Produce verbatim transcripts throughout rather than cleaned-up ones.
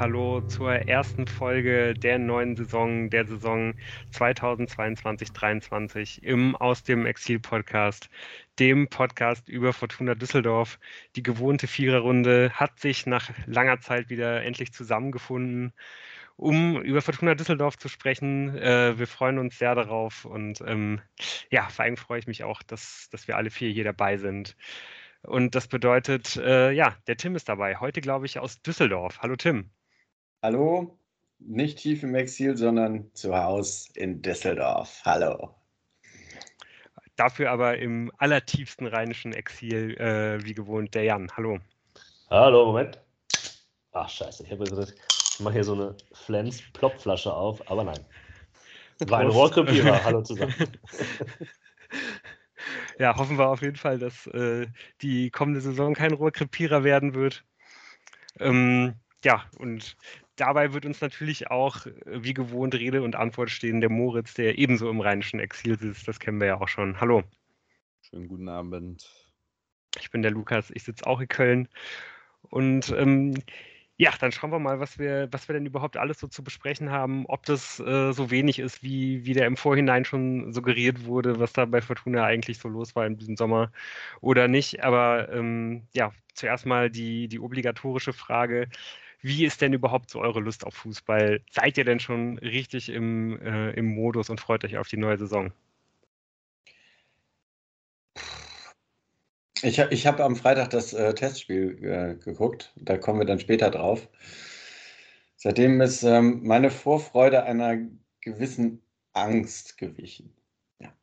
hallo zur ersten Folge der neuen Saison, der Saison zweitausendzweiundzwanzig dreiundzwanzig im Aus dem Exil-Podcast, dem Podcast über Fortuna Düsseldorf. Die gewohnte Viererrunde hat sich nach langer Zeit wieder endlich zusammengefunden, um über Fortuna Düsseldorf zu sprechen. Äh, wir freuen uns sehr darauf und ähm, ja, vor allem freue ich mich auch, dass, dass wir alle vier hier dabei sind. Und das bedeutet, äh, ja, der Tim ist dabei. Heute, glaube ich, aus Düsseldorf. Hallo Tim. Hallo, nicht tief im Exil, sondern zu Hause in Düsseldorf. Hallo. Dafür aber im allertiefsten rheinischen Exil, äh, wie gewohnt, der Jan. Hallo. Hallo, Moment. Ach, scheiße, ich habe gesagt, ich mache hier so eine Flens-Plopflasche auf, aber nein. War ein Rohrkrepierer. Hallo zusammen. Ja, hoffen wir auf jeden Fall, dass äh, die kommende Saison kein Rohrkrepierer werden wird. Ähm, ja, und dabei wird uns natürlich auch, äh, wie gewohnt, Rede und Antwort stehen der Moritz, der ebenso im rheinischen Exil sitzt. Das kennen wir ja auch schon. Hallo. Schönen guten Abend. Ich bin der Lukas, ich sitze auch in Köln. Und ähm, ja, dann schauen wir mal, was wir, was wir denn überhaupt alles so zu besprechen haben, ob das äh, so wenig ist, wie, wie der im Vorhinein schon suggeriert wurde, was da bei Fortuna eigentlich so los war in diesem Sommer oder nicht. Aber ähm, ja, zuerst mal die, die obligatorische Frage, wie ist denn überhaupt so eure Lust auf Fußball? Seid ihr denn schon richtig im, äh, im Modus und freut euch auf die neue Saison? Ich, ich habe am Freitag das äh, Testspiel äh, geguckt, da kommen wir dann später drauf. Seitdem ist ähm, meine Vorfreude einer gewissen Angst gewichen. Ja,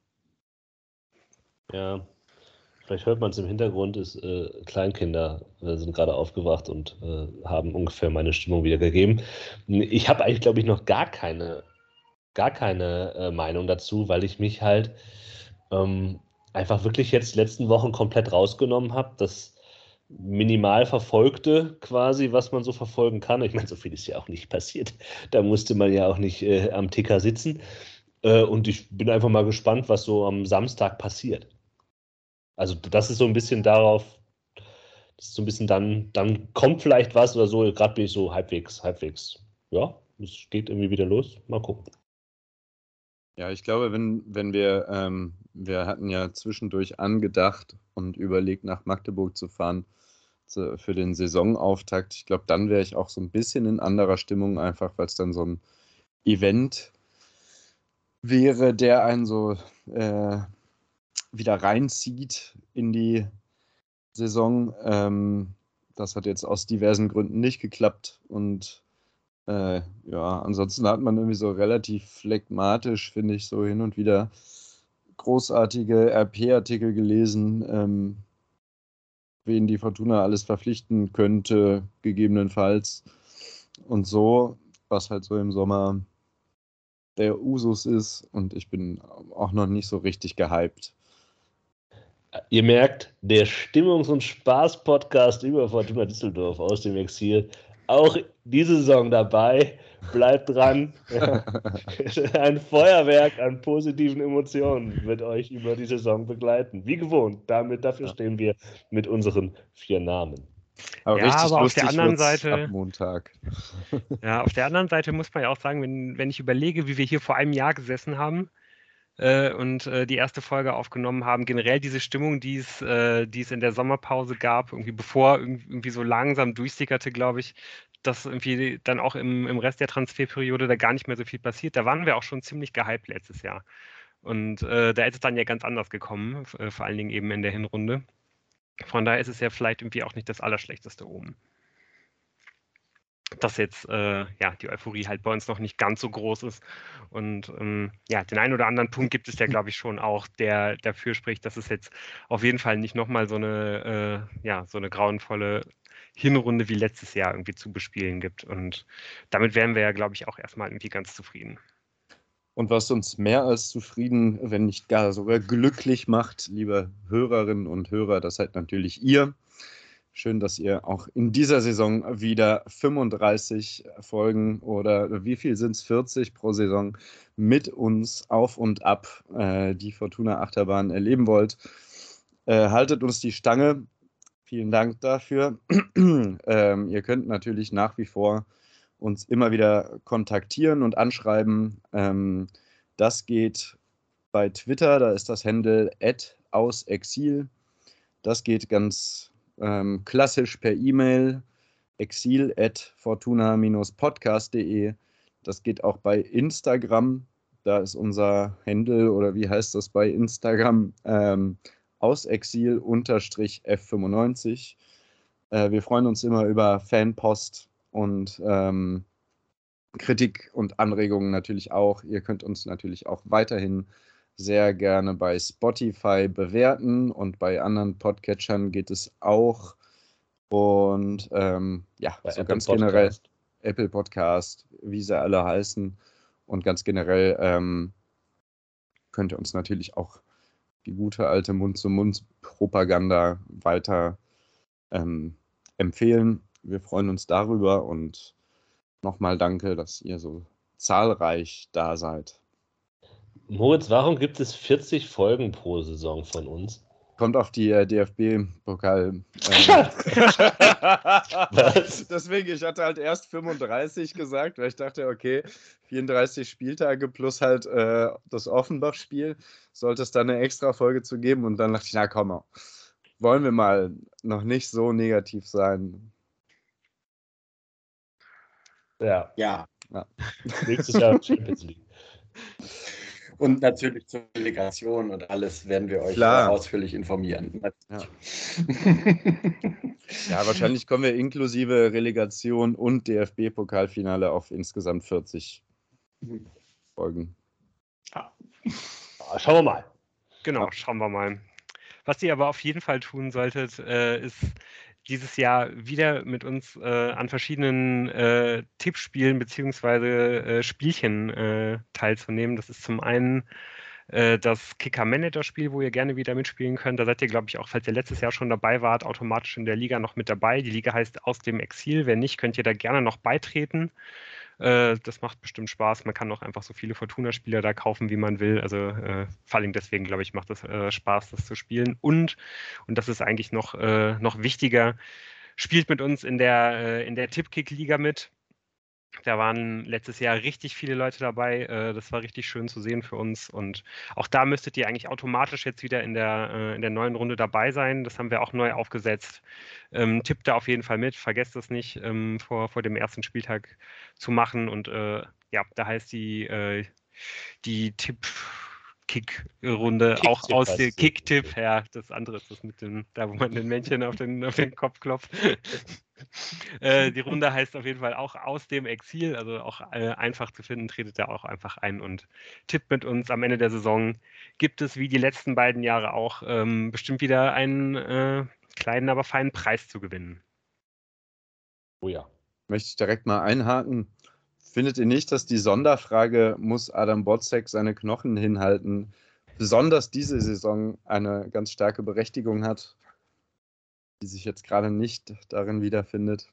Ja, vielleicht hört man es im Hintergrund, ist, äh, Kleinkinder äh, sind gerade aufgewacht und äh, haben ungefähr meine Stimmung wiedergegeben. Ich habe eigentlich, glaube ich, noch gar keine, gar keine äh, Meinung dazu, weil ich mich halt ähm, einfach wirklich jetzt die letzten Wochen komplett rausgenommen habe. Das minimal verfolgte quasi, was man so verfolgen kann. Ich meine, so viel ist ja auch nicht passiert. Da musste man ja auch nicht äh, am Ticker sitzen. Äh, und ich bin einfach mal gespannt, was so am Samstag passiert. Also das ist so ein bisschen darauf, das ist so ein bisschen dann, dann kommt vielleicht was oder so. Gerade bin ich so halbwegs, halbwegs, ja, es geht irgendwie wieder los. Mal gucken. Ja, ich glaube, wenn, wenn wir, ähm, wir hatten ja zwischendurch angedacht und überlegt, nach Magdeburg zu fahren zu, für den Saisonauftakt. Ich glaube, dann wäre ich auch so ein bisschen in anderer Stimmung, einfach weil es dann so ein Event wäre, der einen so äh, wieder reinzieht in die Saison. Ähm, das hat jetzt aus diversen Gründen nicht geklappt und Äh, ja, ansonsten hat man irgendwie so relativ phlegmatisch, finde ich, so hin und wieder großartige R P-Artikel gelesen, ähm, wen die Fortuna alles verpflichten könnte, gegebenenfalls. Und so, was halt so im Sommer der Usus ist. Und ich bin auch noch nicht so richtig gehypt. Ihr merkt, der Stimmungs- und Spaß-Podcast über Fortuna Düsseldorf aus dem Exil. Auch diese Saison dabei. Bleibt dran. Ein Feuerwerk an positiven Emotionen wird euch über die Saison begleiten. Wie gewohnt. Damit, dafür stehen wir mit unseren vier Namen. Aber Ja, richtig aber auf lustig der anderen wird's Seite- ab Montag. Ja, auf der anderen Seite muss man ja auch sagen, wenn, wenn ich überlege, wie wir hier vor einem Jahr gesessen haben äh, und äh, die erste Folge aufgenommen haben, generell diese Stimmung, die es, äh, die es in der Sommerpause gab, irgendwie bevor irg- irgendwie so langsam durchsickerte, glaube ich, dass irgendwie dann auch im, im Rest der Transferperiode da gar nicht mehr so viel passiert. Da waren wir auch schon ziemlich gehypt letztes Jahr. Und äh, da ist es dann ja ganz anders gekommen, f- äh, vor allen Dingen eben in der Hinrunde. Von daher ist es ja vielleicht irgendwie auch nicht das Allerschlechteste oben. Dass jetzt äh, ja, die Euphorie halt bei uns noch nicht ganz so groß ist. Und ähm, ja, den einen oder anderen Punkt gibt es ja, glaube ich, schon auch, der dafür spricht, dass es jetzt auf jeden Fall nicht nochmal so eine, äh, ja, so eine grauenvolle Hinrunde wie letztes Jahr irgendwie zu bespielen gibt. Und damit wären wir ja, glaube ich, auch erstmal irgendwie ganz zufrieden. Und was uns mehr als zufrieden, wenn nicht gar sogar glücklich macht, liebe Hörerinnen und Hörer, das seid natürlich ihr. Schön, dass ihr auch in dieser Saison wieder fünfunddreißig Folgen oder wie viel sind es, vierzig pro Saison mit uns auf und ab äh, die Fortuna Achterbahn erleben wollt. Äh, haltet uns die Stange. Vielen Dank dafür. ähm, ihr könnt natürlich nach wie vor uns immer wieder kontaktieren und anschreiben. Ähm, das geht bei Twitter, da ist das Handle at ausexil. Das geht ganz ähm, klassisch per E-Mail, exil at fortuna podcast punkt de. Das geht auch bei Instagram. Da ist unser Handle, oder wie heißt das bei Instagram? Ähm, ausexil F fünfundneunzig. Äh, wir freuen uns immer über Fanpost und ähm, Kritik und Anregungen natürlich auch. Ihr könnt uns natürlich auch weiterhin sehr gerne bei Spotify bewerten und bei anderen Podcatchern geht es auch. Und ähm, ja, Bei so Apple ganz generell Podcast. Apple Podcast, wie sie alle heißen. Und ganz generell ähm, könnt ihr uns natürlich auch die gute alte Mund-zu-Mund-Propaganda weiter ähm, empfehlen. Wir freuen uns darüber und nochmal danke, dass ihr so zahlreich da seid. Moritz, warum gibt es vierzig Folgen pro Saison von uns? Kommt auf die äh, D F B-Pokal. Ähm. Was? Deswegen, ich hatte halt erst fünfunddreißig gesagt, weil ich dachte, okay, vierunddreißig Spieltage plus halt äh, das Offenbach-Spiel, sollte es dann eine extra Folge zu geben. Und dann dachte ich, na komm, wollen wir mal noch nicht so negativ sein. Ja. Ja. Ja. Nächstes Jahr Champions League. Und natürlich zur Delegation und alles werden wir euch äh, Klar. ausführlich informieren. Ja. Ja, wahrscheinlich kommen wir inklusive Relegation und D F B-Pokalfinale auf insgesamt vierzig Folgen. Ah, schauen wir mal. Genau, Ja. schauen wir mal. Was ihr aber auf jeden Fall tun solltet, äh, ist dieses Jahr wieder mit uns äh, an verschiedenen äh, Tippspielen beziehungsweise äh, Spielchen äh, teilzunehmen. Das ist zum einen äh, das Kicker-Manager-Spiel, wo ihr gerne wieder mitspielen könnt. Da seid ihr, glaube ich, auch, falls ihr letztes Jahr schon dabei wart, automatisch in der Liga noch mit dabei. Die Liga heißt Aus dem Exil. Wenn nicht, könnt ihr da gerne noch beitreten. Äh, das macht bestimmt Spaß. Man kann auch einfach so viele Fortuna-Spieler da kaufen, wie man will. Also äh, vor allem deswegen, glaube ich, macht es äh, Spaß, das zu spielen. Und, und das ist eigentlich noch, äh, noch wichtiger, spielt mit uns in der, äh, in der Tippkick-Liga mit. Da waren letztes Jahr richtig viele Leute dabei. Äh, das war richtig schön zu sehen für uns. Und auch da müsstet ihr eigentlich automatisch jetzt wieder in der, äh, in der neuen Runde dabei sein. Das haben wir auch neu aufgesetzt. Ähm, tippt da auf jeden Fall mit. Vergesst es nicht, ähm, vor, vor dem ersten Spieltag zu machen. Und äh, ja, da heißt die, äh, die Tipp. Kick-Runde Kick auch aus heißt der es. Kick-Tipp, ja, das andere ist das mit dem, da wo man den Männchen auf den, auf den Kopf klopft. äh, die Runde heißt auf jeden Fall auch Aus dem Exil, also auch äh, einfach zu finden, tretet da auch einfach ein und tippt mit uns. Am Ende der Saison gibt es, wie die letzten beiden Jahre auch, ähm, bestimmt wieder einen äh, kleinen, aber feinen Preis zu gewinnen. Oh ja. Möchte ich direkt mal einhaken. Findet ihr nicht, dass die Sonderfrage, muss Adam Botzek seine Knochen hinhalten, besonders diese Saison eine ganz starke Berechtigung hat, die sich jetzt gerade nicht darin wiederfindet?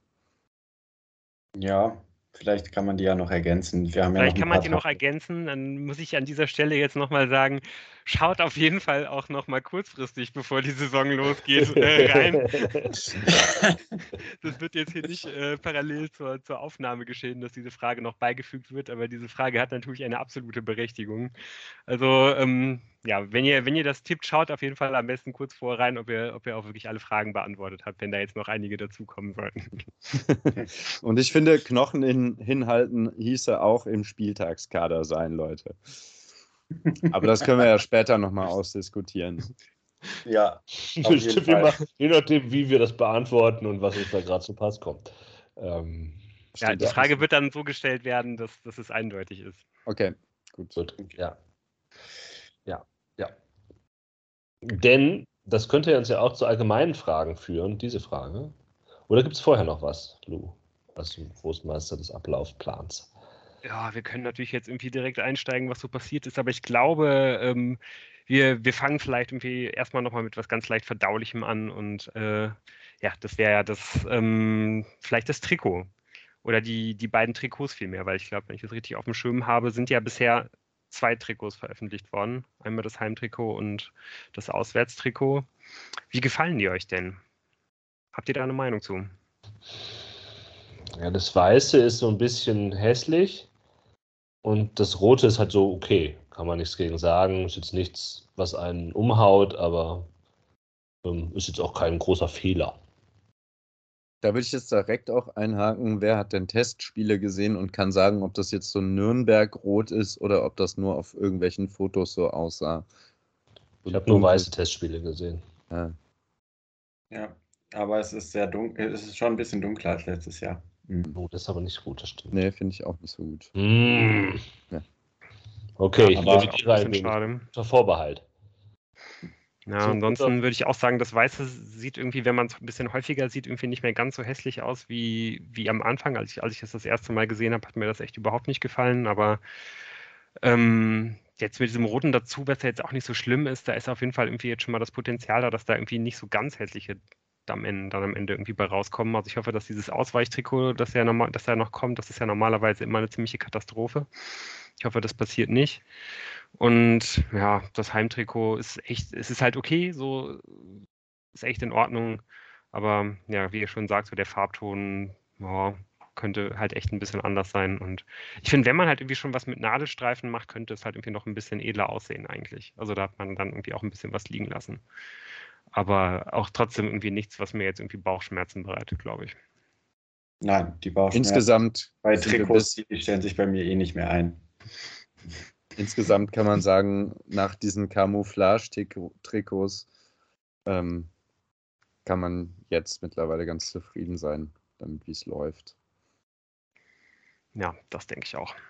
Ja, vielleicht kann man die ja noch ergänzen. Wir haben ja noch Vielleicht ein kann man paar die noch Tage. ergänzen, dann muss ich an dieser Stelle jetzt nochmal sagen, schaut auf jeden Fall auch nochmal kurzfristig, bevor die Saison losgeht, äh, rein. Das wird jetzt hier nicht äh, parallel zur, zur Aufnahme geschehen, dass diese Frage noch beigefügt wird, aber diese Frage hat natürlich eine absolute Berechtigung. Also ähm, ja, wenn ihr, wenn ihr das tippt, schaut auf jeden Fall am besten kurz vorher rein, ob ihr, ob ihr auch wirklich alle Fragen beantwortet habt, wenn da jetzt noch einige dazukommen sollten. Und ich finde, Knochen in, hinhalten hieße auch im Spieltagskader sein, Leute. Aber das können wir ja später nochmal ausdiskutieren. Ja, auf jeden Bestimmt Fall. immer, je nachdem, wie wir das beantworten und was uns da gerade zu Pass kommt. Ähm, Ja, Stimmt die auch Frage nicht. wird dann so gestellt werden, dass, dass es eindeutig ist. Okay, gut. Gut, ja. Ja, ja. Denn das könnte uns ja auch zu allgemeinen Fragen führen, diese Frage. Oder gibt es vorher noch was, Lou, als Großmeister des Ablaufplans? Ja, wir können natürlich jetzt irgendwie direkt einsteigen, was so passiert ist, aber ich glaube, ähm, wir, wir fangen vielleicht irgendwie erstmal nochmal mit was ganz leicht Verdaulichem an und äh, ja, das wäre ja das, ähm, vielleicht das Trikot oder die, die beiden Trikots vielmehr, weil ich glaube, wenn ich das richtig auf dem Schirm habe, sind ja bisher zwei Trikots veröffentlicht worden. Einmal das Heimtrikot und das Auswärtstrikot. Wie gefallen die euch denn? Habt ihr da eine Meinung zu? Ja, das Weiße ist so ein bisschen hässlich und das Rote ist halt so okay. Kann man nichts gegen sagen. Ist jetzt nichts, was einen umhaut, aber ähm, ist jetzt auch kein großer Fehler. Da würde ich jetzt direkt auch einhaken, wer hat denn Testspiele gesehen und kann sagen, ob das jetzt so Nürnberg-Rot ist oder ob das nur auf irgendwelchen Fotos so aussah. So Ich habe nur dunkel. weiße Testspiele gesehen. Ja. Ja, aber es ist sehr dunkel, es ist schon ein bisschen dunkler als letztes Jahr. Mhm. Oh, das ist aber nicht gut, das stimmt. Nee, finde ich auch nicht so gut. Mm. Ja. Okay, ich aber- revidiere ein wenig schade. unter Vorbehalt. Ja, So, ansonsten unter- würde ich auch sagen, das Weiße sieht irgendwie, wenn man es ein bisschen häufiger sieht, irgendwie nicht mehr ganz so hässlich aus wie, wie am Anfang. Als ich, als ich es das erste Mal gesehen habe, hat mir das echt überhaupt nicht gefallen. Aber ähm, jetzt mit diesem Roten dazu, was ja jetzt auch nicht so schlimm ist, da ist auf jeden Fall irgendwie jetzt schon mal das Potenzial da, dass da irgendwie nicht so ganz hässliche am Ende, dann am Ende irgendwie bei rauskommen. Also ich hoffe, dass dieses Ausweichtrikot, das ja normal, das ja noch kommt, das ist ja normalerweise immer eine ziemliche Katastrophe. Ich hoffe, das passiert nicht. Und ja, das Heimtrikot ist echt, es ist halt okay, so ist echt in Ordnung. Aber ja, wie ihr schon sagt, so der Farbton ja, könnte halt echt ein bisschen anders sein. Und ich finde, wenn man halt irgendwie schon was mit Nadelstreifen macht, könnte es halt irgendwie noch ein bisschen edler aussehen eigentlich. Also da hat man dann irgendwie auch ein bisschen was liegen lassen. Aber auch trotzdem irgendwie nichts, was mir jetzt irgendwie Bauchschmerzen bereitet, glaube ich. Nein, die Bauchschmerzen Insgesamt, bei sind wir Trikots, bis, die stellen sich bei mir eh nicht mehr ein. insgesamt kann man sagen, nach diesen Camouflage-Trikots ähm, kann man jetzt mittlerweile ganz zufrieden sein, damit wie es läuft. Ja, das denke ich auch.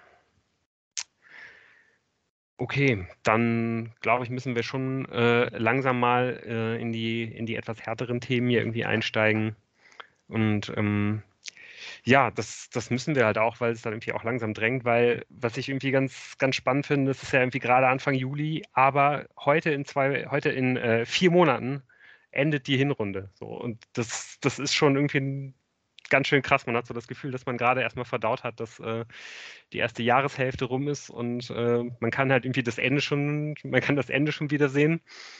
Okay, dann glaube ich, müssen wir schon äh, langsam mal äh, in die, in die etwas härteren Themen hier irgendwie einsteigen. Und ähm, ja, das, das müssen wir halt auch, weil es dann irgendwie auch langsam drängt, weil was ich irgendwie ganz, ganz spannend finde, das ist ja irgendwie gerade Anfang Juli, aber heute in zwei, heute in äh, vier Monaten endet die Hinrunde. So, und das, das ist schon irgendwie ein, ganz schön krass. Man hat so das Gefühl, dass man gerade erstmal verdaut hat, dass äh, die erste Jahreshälfte rum ist und äh, man kann halt irgendwie das Ende schon, man kann das Ende schon wieder sehen.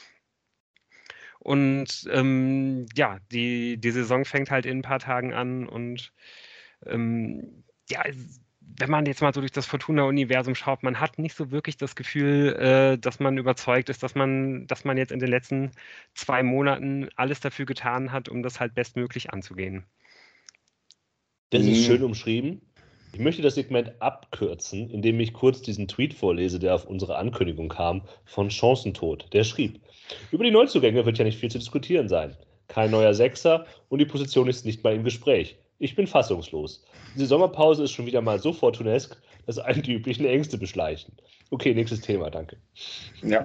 Und ähm, ja, die, die Saison fängt halt in ein paar Tagen an und ähm, ja, wenn man jetzt mal so durch das Fortuna-Universum schaut, man hat nicht so wirklich das Gefühl, äh, dass man überzeugt ist, dass man, dass man jetzt in den letzten zwei Monaten alles dafür getan hat, um das halt bestmöglich anzugehen. Das ist Mhm. schön umschrieben. Ich möchte das Segment abkürzen, indem ich kurz diesen Tweet vorlese, der auf unsere Ankündigung kam, von Chancentod. Der schrieb: Über die Neuzugänge wird ja nicht viel zu diskutieren sein. Kein neuer Sechser und die Position ist nicht mal im Gespräch. Ich bin fassungslos. Diese Sommerpause ist schon wieder mal so fortunesk, dass einen die üblichen Ängste beschleichen. Okay, nächstes Thema, danke. Ja.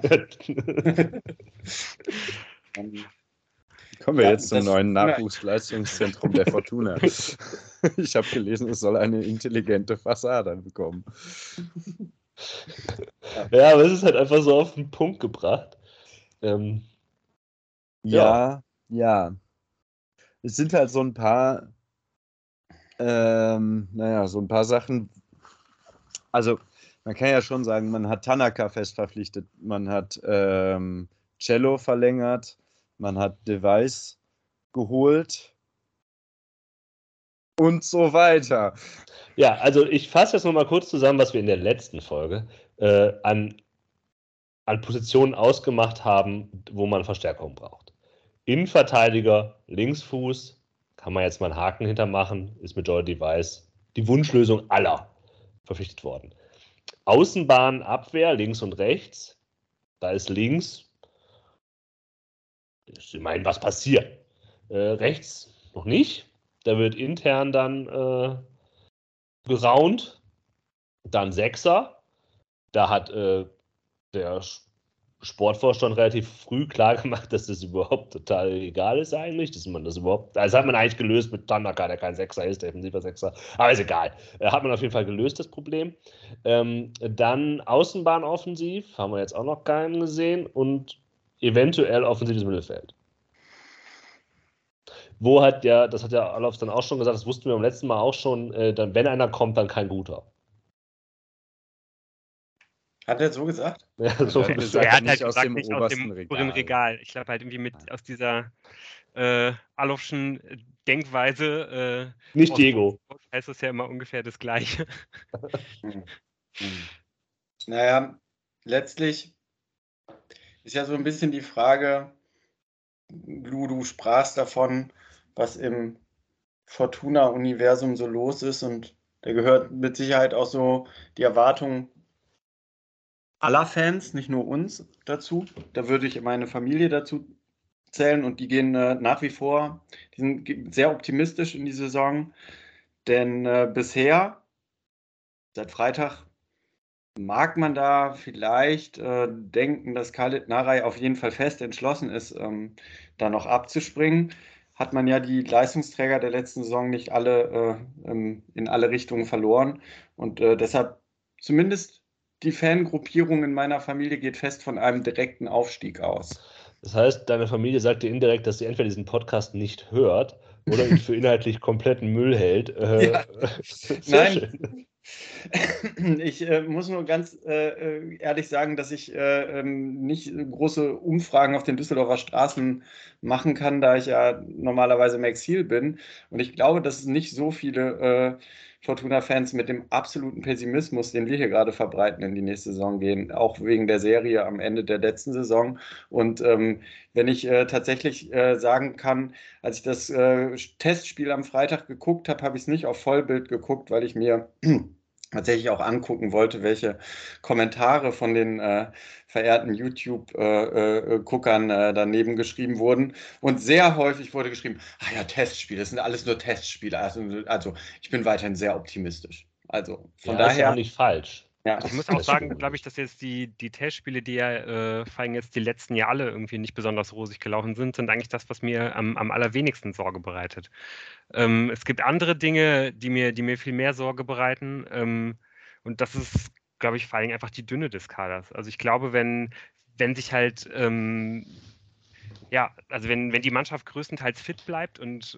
Kommen wir Ja, jetzt zum das- neuen Nachwuchsleistungszentrum der Fortuna. Ich habe gelesen, es soll eine intelligente Fassade bekommen. Ja, aber es ist halt einfach so auf den Punkt gebracht. Ähm, Ja, ja. Es sind halt so ein paar, ähm, naja, so ein paar Sachen. Also, man kann ja schon sagen, man hat Tanaka fest verpflichtet, man hat ähm, Cello verlängert, man hat Device geholt und so weiter. Ja, also ich fasse jetzt nochmal kurz zusammen, was wir in der letzten Folge äh, an, an Positionen ausgemacht haben, wo man Verstärkung braucht. Innenverteidiger, Linksfuß, kann man jetzt mal einen Haken hintermachen, ist mit Joy Device die Wunschlösung aller verpflichtet worden. Außenbahn, Abwehr, links und rechts, da ist links, ich meine, was passiert? Äh, rechts noch nicht, da wird intern dann äh, geraunt. Dann Sechser. Da hat äh, der Sportvorstand relativ früh klar gemacht, dass das überhaupt total egal ist eigentlich, dass man das überhaupt, das hat man eigentlich gelöst mit Tanaka, der kein Sechser ist, defensiver Sechser, aber ist egal. Äh, hat man auf jeden Fall gelöst, das Problem. Ähm, dann Außenbahn offensiv, haben wir jetzt auch noch keinen gesehen und eventuell offensives Mittelfeld. Wo hat ja, das hat ja Alofs dann auch schon gesagt, das wussten wir beim letzten Mal auch schon, äh, dann, wenn einer kommt, dann kein guter. Hat er so gesagt? Ja, Also so er hat ein gesagt, Er hat nicht halt aus gesagt, dem nicht aus obersten dem oberen Regal. Regal. Ich glaube halt irgendwie mit aus dieser, äh, Alofschen Denkweise. Äh, Nicht aus Diego. heißt das ja immer ungefähr das Gleiche. Hm. Hm. Naja, letztlich ist ja so ein bisschen die Frage, Lu, du sprachst davon, was im Fortuna-Universum so los ist, und da gehört mit Sicherheit auch so die Erwartung aller Fans, nicht nur uns, dazu. Da würde ich meine Familie dazu zählen, und die gehen äh, nach wie vor, die sind sehr optimistisch in die Saison, denn äh, bisher, seit Freitag, mag man da vielleicht äh, denken, dass Khalid Narei auf jeden Fall fest entschlossen ist, ähm, da noch abzuspringen. Hat man ja die Leistungsträger der letzten Saison nicht alle äh, ähm, in alle Richtungen verloren. Und äh, deshalb zumindest die Fangruppierung in meiner Familie geht fest von einem direkten Aufstieg aus. Das heißt, deine Familie sagt dir indirekt, dass sie entweder diesen Podcast nicht hört oder ihn für inhaltlich kompletten Müll hält. Äh, Ja. sehr Nein. schön. Ich äh, muss nur ganz äh, ehrlich sagen, dass ich äh, ähm, nicht große Umfragen auf den Düsseldorfer Straßen machen kann, da ich ja normalerweise im Exil bin. Und ich glaube, dass es nicht so viele äh, Fortuna-Fans mit dem absoluten Pessimismus, den wir hier gerade verbreiten, in die nächste Saison gehen, auch wegen der Serie am Ende der letzten Saison. Und ähm, wenn ich äh, tatsächlich äh, sagen kann, als ich das äh, Testspiel am Freitag geguckt habe, habe ich es nicht auf Vollbild geguckt, weil ich mir tatsächlich auch angucken wollte, welche Kommentare von den äh, verehrten YouTube-Guckern äh, äh, daneben geschrieben wurden. Und sehr häufig wurde geschrieben, ah ja, Testspiele, das sind alles nur Testspiele. Also, also ich bin weiterhin sehr optimistisch. Also von Ja, ist ja auch daher, nicht falsch. ja. Also ich muss auch Das sagen, stimmt. glaube ich, dass jetzt die, die Testspiele, die ja äh, vor allem jetzt die letzten Jahre alle irgendwie nicht besonders rosig gelaufen sind, sind eigentlich das, was mir am, am allerwenigsten Sorge bereitet. Ähm, es gibt andere Dinge, die mir, die mir viel mehr Sorge bereiten. Ähm, und das ist, glaube ich, vor allem einfach die Dünne des Kaders. Also ich glaube, wenn, wenn sich halt, ähm, ja, also wenn, wenn die Mannschaft größtenteils fit bleibt und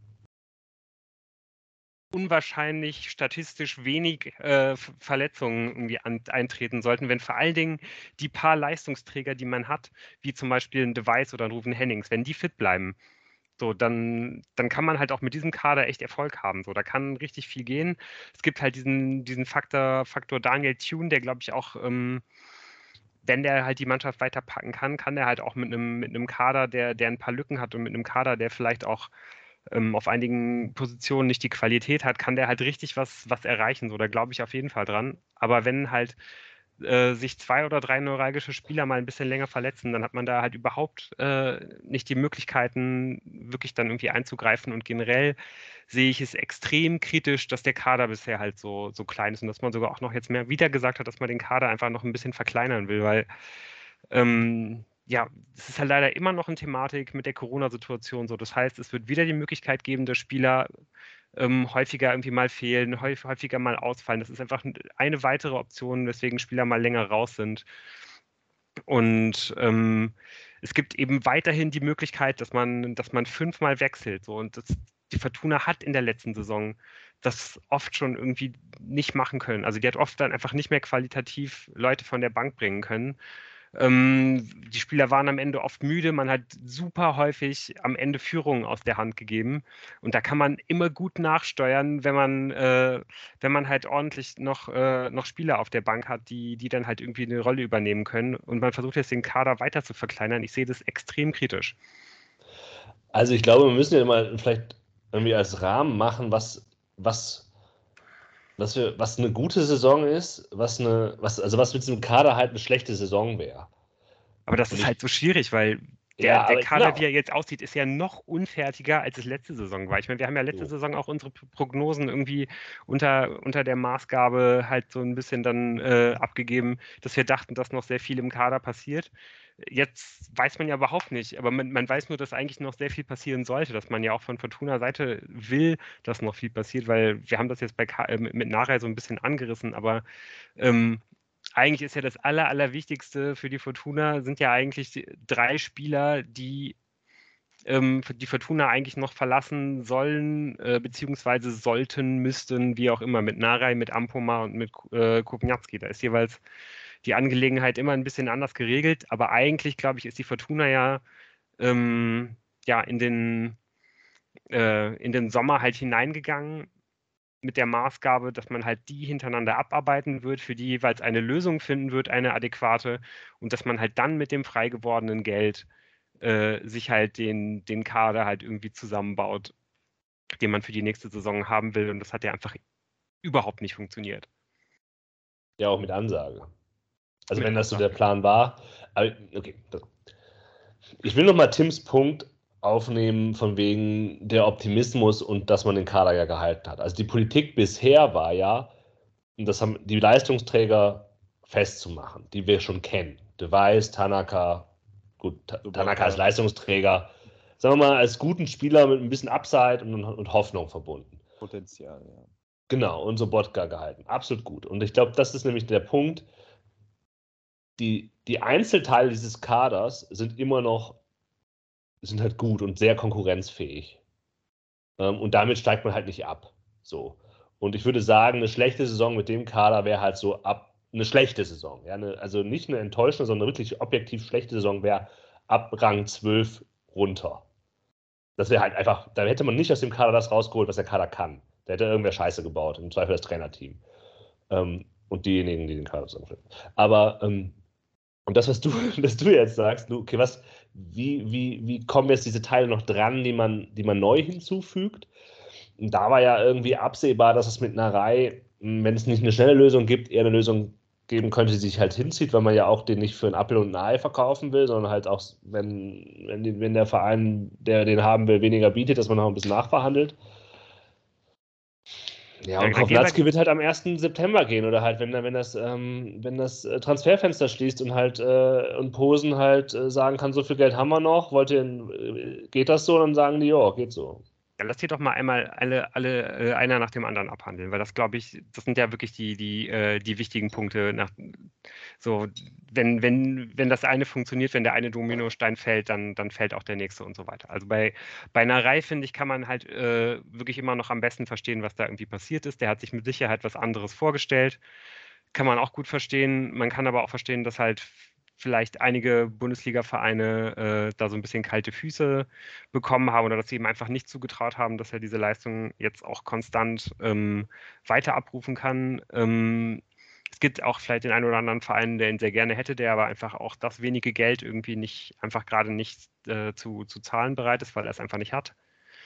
unwahrscheinlich statistisch wenig äh, Verletzungen irgendwie an, eintreten sollten, wenn vor allen Dingen die paar Leistungsträger, die man hat, wie zum Beispiel ein Device oder ein Ruven Hennings, wenn die fit bleiben, so, dann, dann kann man halt auch mit diesem Kader echt Erfolg haben. So, da kann richtig viel gehen. Es gibt halt diesen, diesen Faktor, Faktor Daniel Thune, der, glaube ich, auch, ähm, wenn der halt die Mannschaft weiterpacken kann, kann der halt auch mit einem, mit einem Kader, der, der ein paar Lücken hat und mit einem Kader, der vielleicht auch ähm, auf einigen Positionen nicht die Qualität hat, kann der halt richtig was, was erreichen. So, da glaube ich auf jeden Fall dran. Aber wenn halt äh, sich zwei oder drei neuralgische Spieler mal ein bisschen länger verletzen, dann hat man da halt überhaupt äh, nicht die Möglichkeiten, wirklich dann irgendwie einzugreifen. Und generell sehe ich es extrem kritisch, dass der Kader bisher halt so, so klein ist und dass man sogar auch noch jetzt mehr wieder gesagt hat, dass man den Kader einfach noch ein bisschen verkleinern will, weil ähm, ja, es ist halt leider immer noch eine Thematik mit der Corona-Situation so. Das heißt, es wird wieder die Möglichkeit geben, dass Spieler ähm, häufiger irgendwie mal fehlen, häufiger mal ausfallen. Das ist einfach eine weitere Option, weswegen Spieler mal länger raus sind. Und ähm, es gibt eben weiterhin die Möglichkeit, dass man, dass man fünfmal wechselt. So. Und das, die Fortuna hat in der letzten Saison das oft schon irgendwie nicht machen können. Also die hat oft dann einfach nicht mehr qualitativ Leute von der Bank bringen können. Ähm, die Spieler waren am Ende oft müde. Man hat super häufig am Ende Führungen aus der Hand gegeben. Und da kann man immer gut nachsteuern, wenn man, äh, wenn man halt ordentlich noch, äh, noch Spieler auf der Bank hat, die, die dann halt irgendwie eine Rolle übernehmen können. Und man versucht jetzt den Kader weiter zu verkleinern. Ich sehe das extrem kritisch. Also ich glaube, wir müssen ja mal vielleicht irgendwie als Rahmen machen, was, was, was, wir, was eine gute Saison ist, was eine, was, also was mit diesem Kader halt eine schlechte Saison wäre. Aber das Und ist ich, halt so schwierig, weil der, ja, der aber Kader, genau. wie er jetzt aussieht, ist ja noch unfertiger, als es letzte Saison war. Ich meine, wir haben ja letzte So. Saison auch unsere Prognosen irgendwie unter, unter der Maßgabe halt so ein bisschen dann äh, abgegeben, dass wir dachten, dass noch sehr viel im Kader passiert. Jetzt weiß man ja überhaupt nicht, aber man, man weiß nur, dass eigentlich noch sehr viel passieren sollte, dass man ja auch von Fortuna-Seite will, dass noch viel passiert, weil wir haben das jetzt bei Ka äh, mit Nachher so ein bisschen angerissen, aber ähm, eigentlich ist ja das Aller, Allerwichtigste für die Fortuna, sind ja eigentlich die drei Spieler, die ähm, die Fortuna eigentlich noch verlassen sollen, äh, beziehungsweise sollten, müssten, wie auch immer, mit Narei, mit Ampoma und mit äh, Kupniatski. Da ist jeweils die Angelegenheit immer ein bisschen anders geregelt, aber eigentlich, glaube ich, ist die Fortuna ja ähm, ja, in den, äh, in den Sommer halt hineingegangen mit der Maßgabe, dass man halt die hintereinander abarbeiten wird, für die jeweils eine Lösung finden wird, eine adäquate, und dass man halt dann mit dem frei gewordenen Geld äh, sich halt den, den Kader halt irgendwie zusammenbaut, den man für die nächste Saison haben will, und das hat ja einfach überhaupt nicht funktioniert. Ja, auch mit Ansage. Also Mit wenn das so Ansage. der Plan war. Aber, okay. Ich will nochmal Tims Punkt aufnehmen, von wegen der Optimismus und dass man den Kader ja gehalten hat. Also die Politik bisher war ja, und das haben die Leistungsträger festzumachen, die wir schon kennen. De Weiß, Tanaka, gut, Ta- Sobotka. Tanaka als Leistungsträger, sagen wir mal, als guten Spieler mit ein bisschen Upside und, und Hoffnung verbunden. Potenzial, ja. Genau, und Sobotka gehalten. Absolut gut. Und ich glaube, das ist nämlich der Punkt. Die, die Einzelteile dieses Kaders sind immer noch, sind halt gut und sehr konkurrenzfähig. Ähm, und damit steigt man halt nicht ab. So. Und ich würde sagen, eine schlechte Saison mit dem Kader wäre halt so ab, eine schlechte Saison. Ja? Eine, also nicht eine enttäuschende, sondern wirklich objektiv schlechte Saison wäre ab Rang zwölf runter. Das wäre halt einfach, da hätte man nicht aus dem Kader das rausgeholt, was der Kader kann. Da hätte irgendwer Scheiße gebaut, im Zweifel das Trainerteam. Ähm, und diejenigen, die den Kader zusammenstellen. Aber ähm, und das, was du, was du jetzt sagst, du, okay, was, wie, wie, wie kommen jetzt diese Teile noch dran, die man, die man neu hinzufügt? Und da war ja irgendwie absehbar, dass es mit Narei, wenn es nicht eine schnelle Lösung gibt, eher eine Lösung geben könnte, die sich halt hinzieht, weil man ja auch den nicht für einen Apfel und ein Ei verkaufen will, sondern halt auch, wenn, wenn, die, wenn der Verein, der den haben will, weniger bietet, dass man noch ein bisschen nachverhandelt. Ja, Da- und da gehen wir- Kovnatski wird halt am ersten September gehen oder halt, wenn, wenn das, ähm, wenn das äh, Transferfenster schließt und halt äh, und Posen halt äh, sagen kann, so viel Geld haben wir noch, wollt ihr, äh, geht das so? Dann sagen die, ja, geht so. Ja, lass die doch mal einmal alle, alle äh, einer nach dem anderen abhandeln, weil das, glaube ich, das sind ja wirklich die, die, äh, die wichtigen Punkte. Nach, so, wenn, wenn, wenn das eine funktioniert, wenn der eine Dominostein fällt, dann, dann fällt auch der nächste und so weiter. Also bei, bei einer Reihe, finde ich, kann man halt äh, wirklich immer noch am besten verstehen, was da irgendwie passiert ist. Der hat sich mit Sicherheit was anderes vorgestellt. Kann man auch gut verstehen. Man kann aber auch verstehen, dass halt vielleicht einige Bundesliga-Vereine äh, da so ein bisschen kalte Füße bekommen haben oder dass sie ihm einfach nicht zugetraut haben, dass er diese Leistung jetzt auch konstant ähm, weiter abrufen kann. Ähm, es gibt auch vielleicht den einen oder anderen Verein, der ihn sehr gerne hätte, der aber einfach auch das wenige Geld irgendwie nicht, einfach gerade nicht äh, zu, zu zahlen bereit ist, weil er es einfach nicht hat.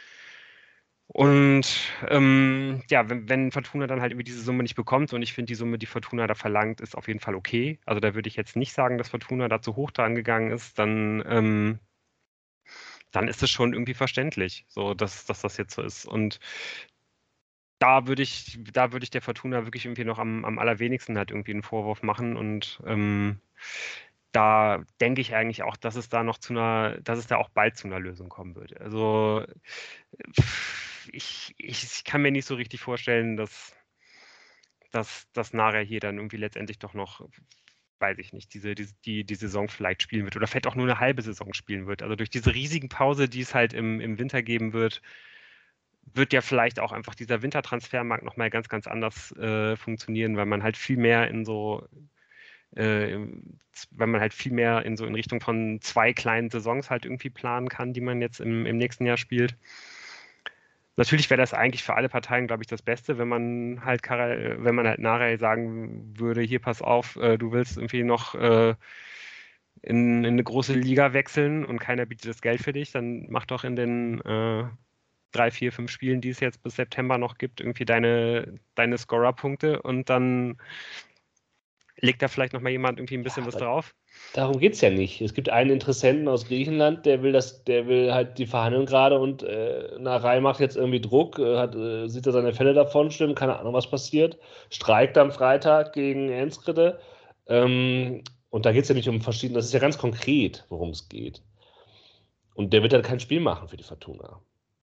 Und ähm, ja, wenn, wenn Fortuna dann halt irgendwie diese Summe nicht bekommt, und ich finde, die Summe, die Fortuna da verlangt, ist auf jeden Fall okay. Also da würde ich jetzt nicht sagen, dass Fortuna da zu hoch dran gegangen ist, dann, ähm, dann ist es schon irgendwie verständlich, so dass, dass das jetzt so ist. Und da würde ich, da würde ich der Fortuna wirklich irgendwie noch am, am allerwenigsten halt irgendwie einen Vorwurf machen. Und ähm, da denke ich eigentlich auch, dass es da noch zu einer, dass es da auch bald zu einer Lösung kommen wird. Also ich, ich, ich kann mir nicht so richtig vorstellen, dass, dass, dass Nara hier dann irgendwie letztendlich doch noch, weiß ich nicht, diese, die, die, die Saison vielleicht spielen wird oder vielleicht auch nur eine halbe Saison spielen wird. Also durch diese riesigen Pause, die es halt im, im Winter geben wird, wird ja vielleicht auch einfach dieser Wintertransfermarkt nochmal ganz, ganz anders äh, funktionieren, weil man halt viel mehr in so, äh, wenn man halt viel mehr in so in Richtung von zwei kleinen Saisons halt irgendwie planen kann, die man jetzt im, im nächsten Jahr spielt. Natürlich wäre das eigentlich für alle Parteien, glaube ich, das Beste, wenn man halt Karel, wenn man halt Narei sagen würde, hier pass auf, äh, du willst irgendwie noch äh, in, in eine große Liga wechseln und keiner bietet das Geld für dich, dann mach doch in den äh, drei, vier, fünf Spielen, die es jetzt bis September noch gibt, irgendwie deine, deine Scorer-Punkte, und dann legt da vielleicht nochmal jemand irgendwie ein bisschen Ja, was aber drauf. darum geht es ja nicht. Es gibt einen Interessenten aus Griechenland, der will das, der will halt die verhandeln gerade und äh, Narei macht jetzt irgendwie Druck, äh, hat, äh, sieht er seine Fälle davon schwimmen, keine Ahnung, was passiert. Streikt am Freitag gegen Enschede. Ähm, und da geht es ja nicht um verschiedene, das ist ja ganz konkret, worum es geht. Und der wird dann kein Spiel machen für die Fortuna.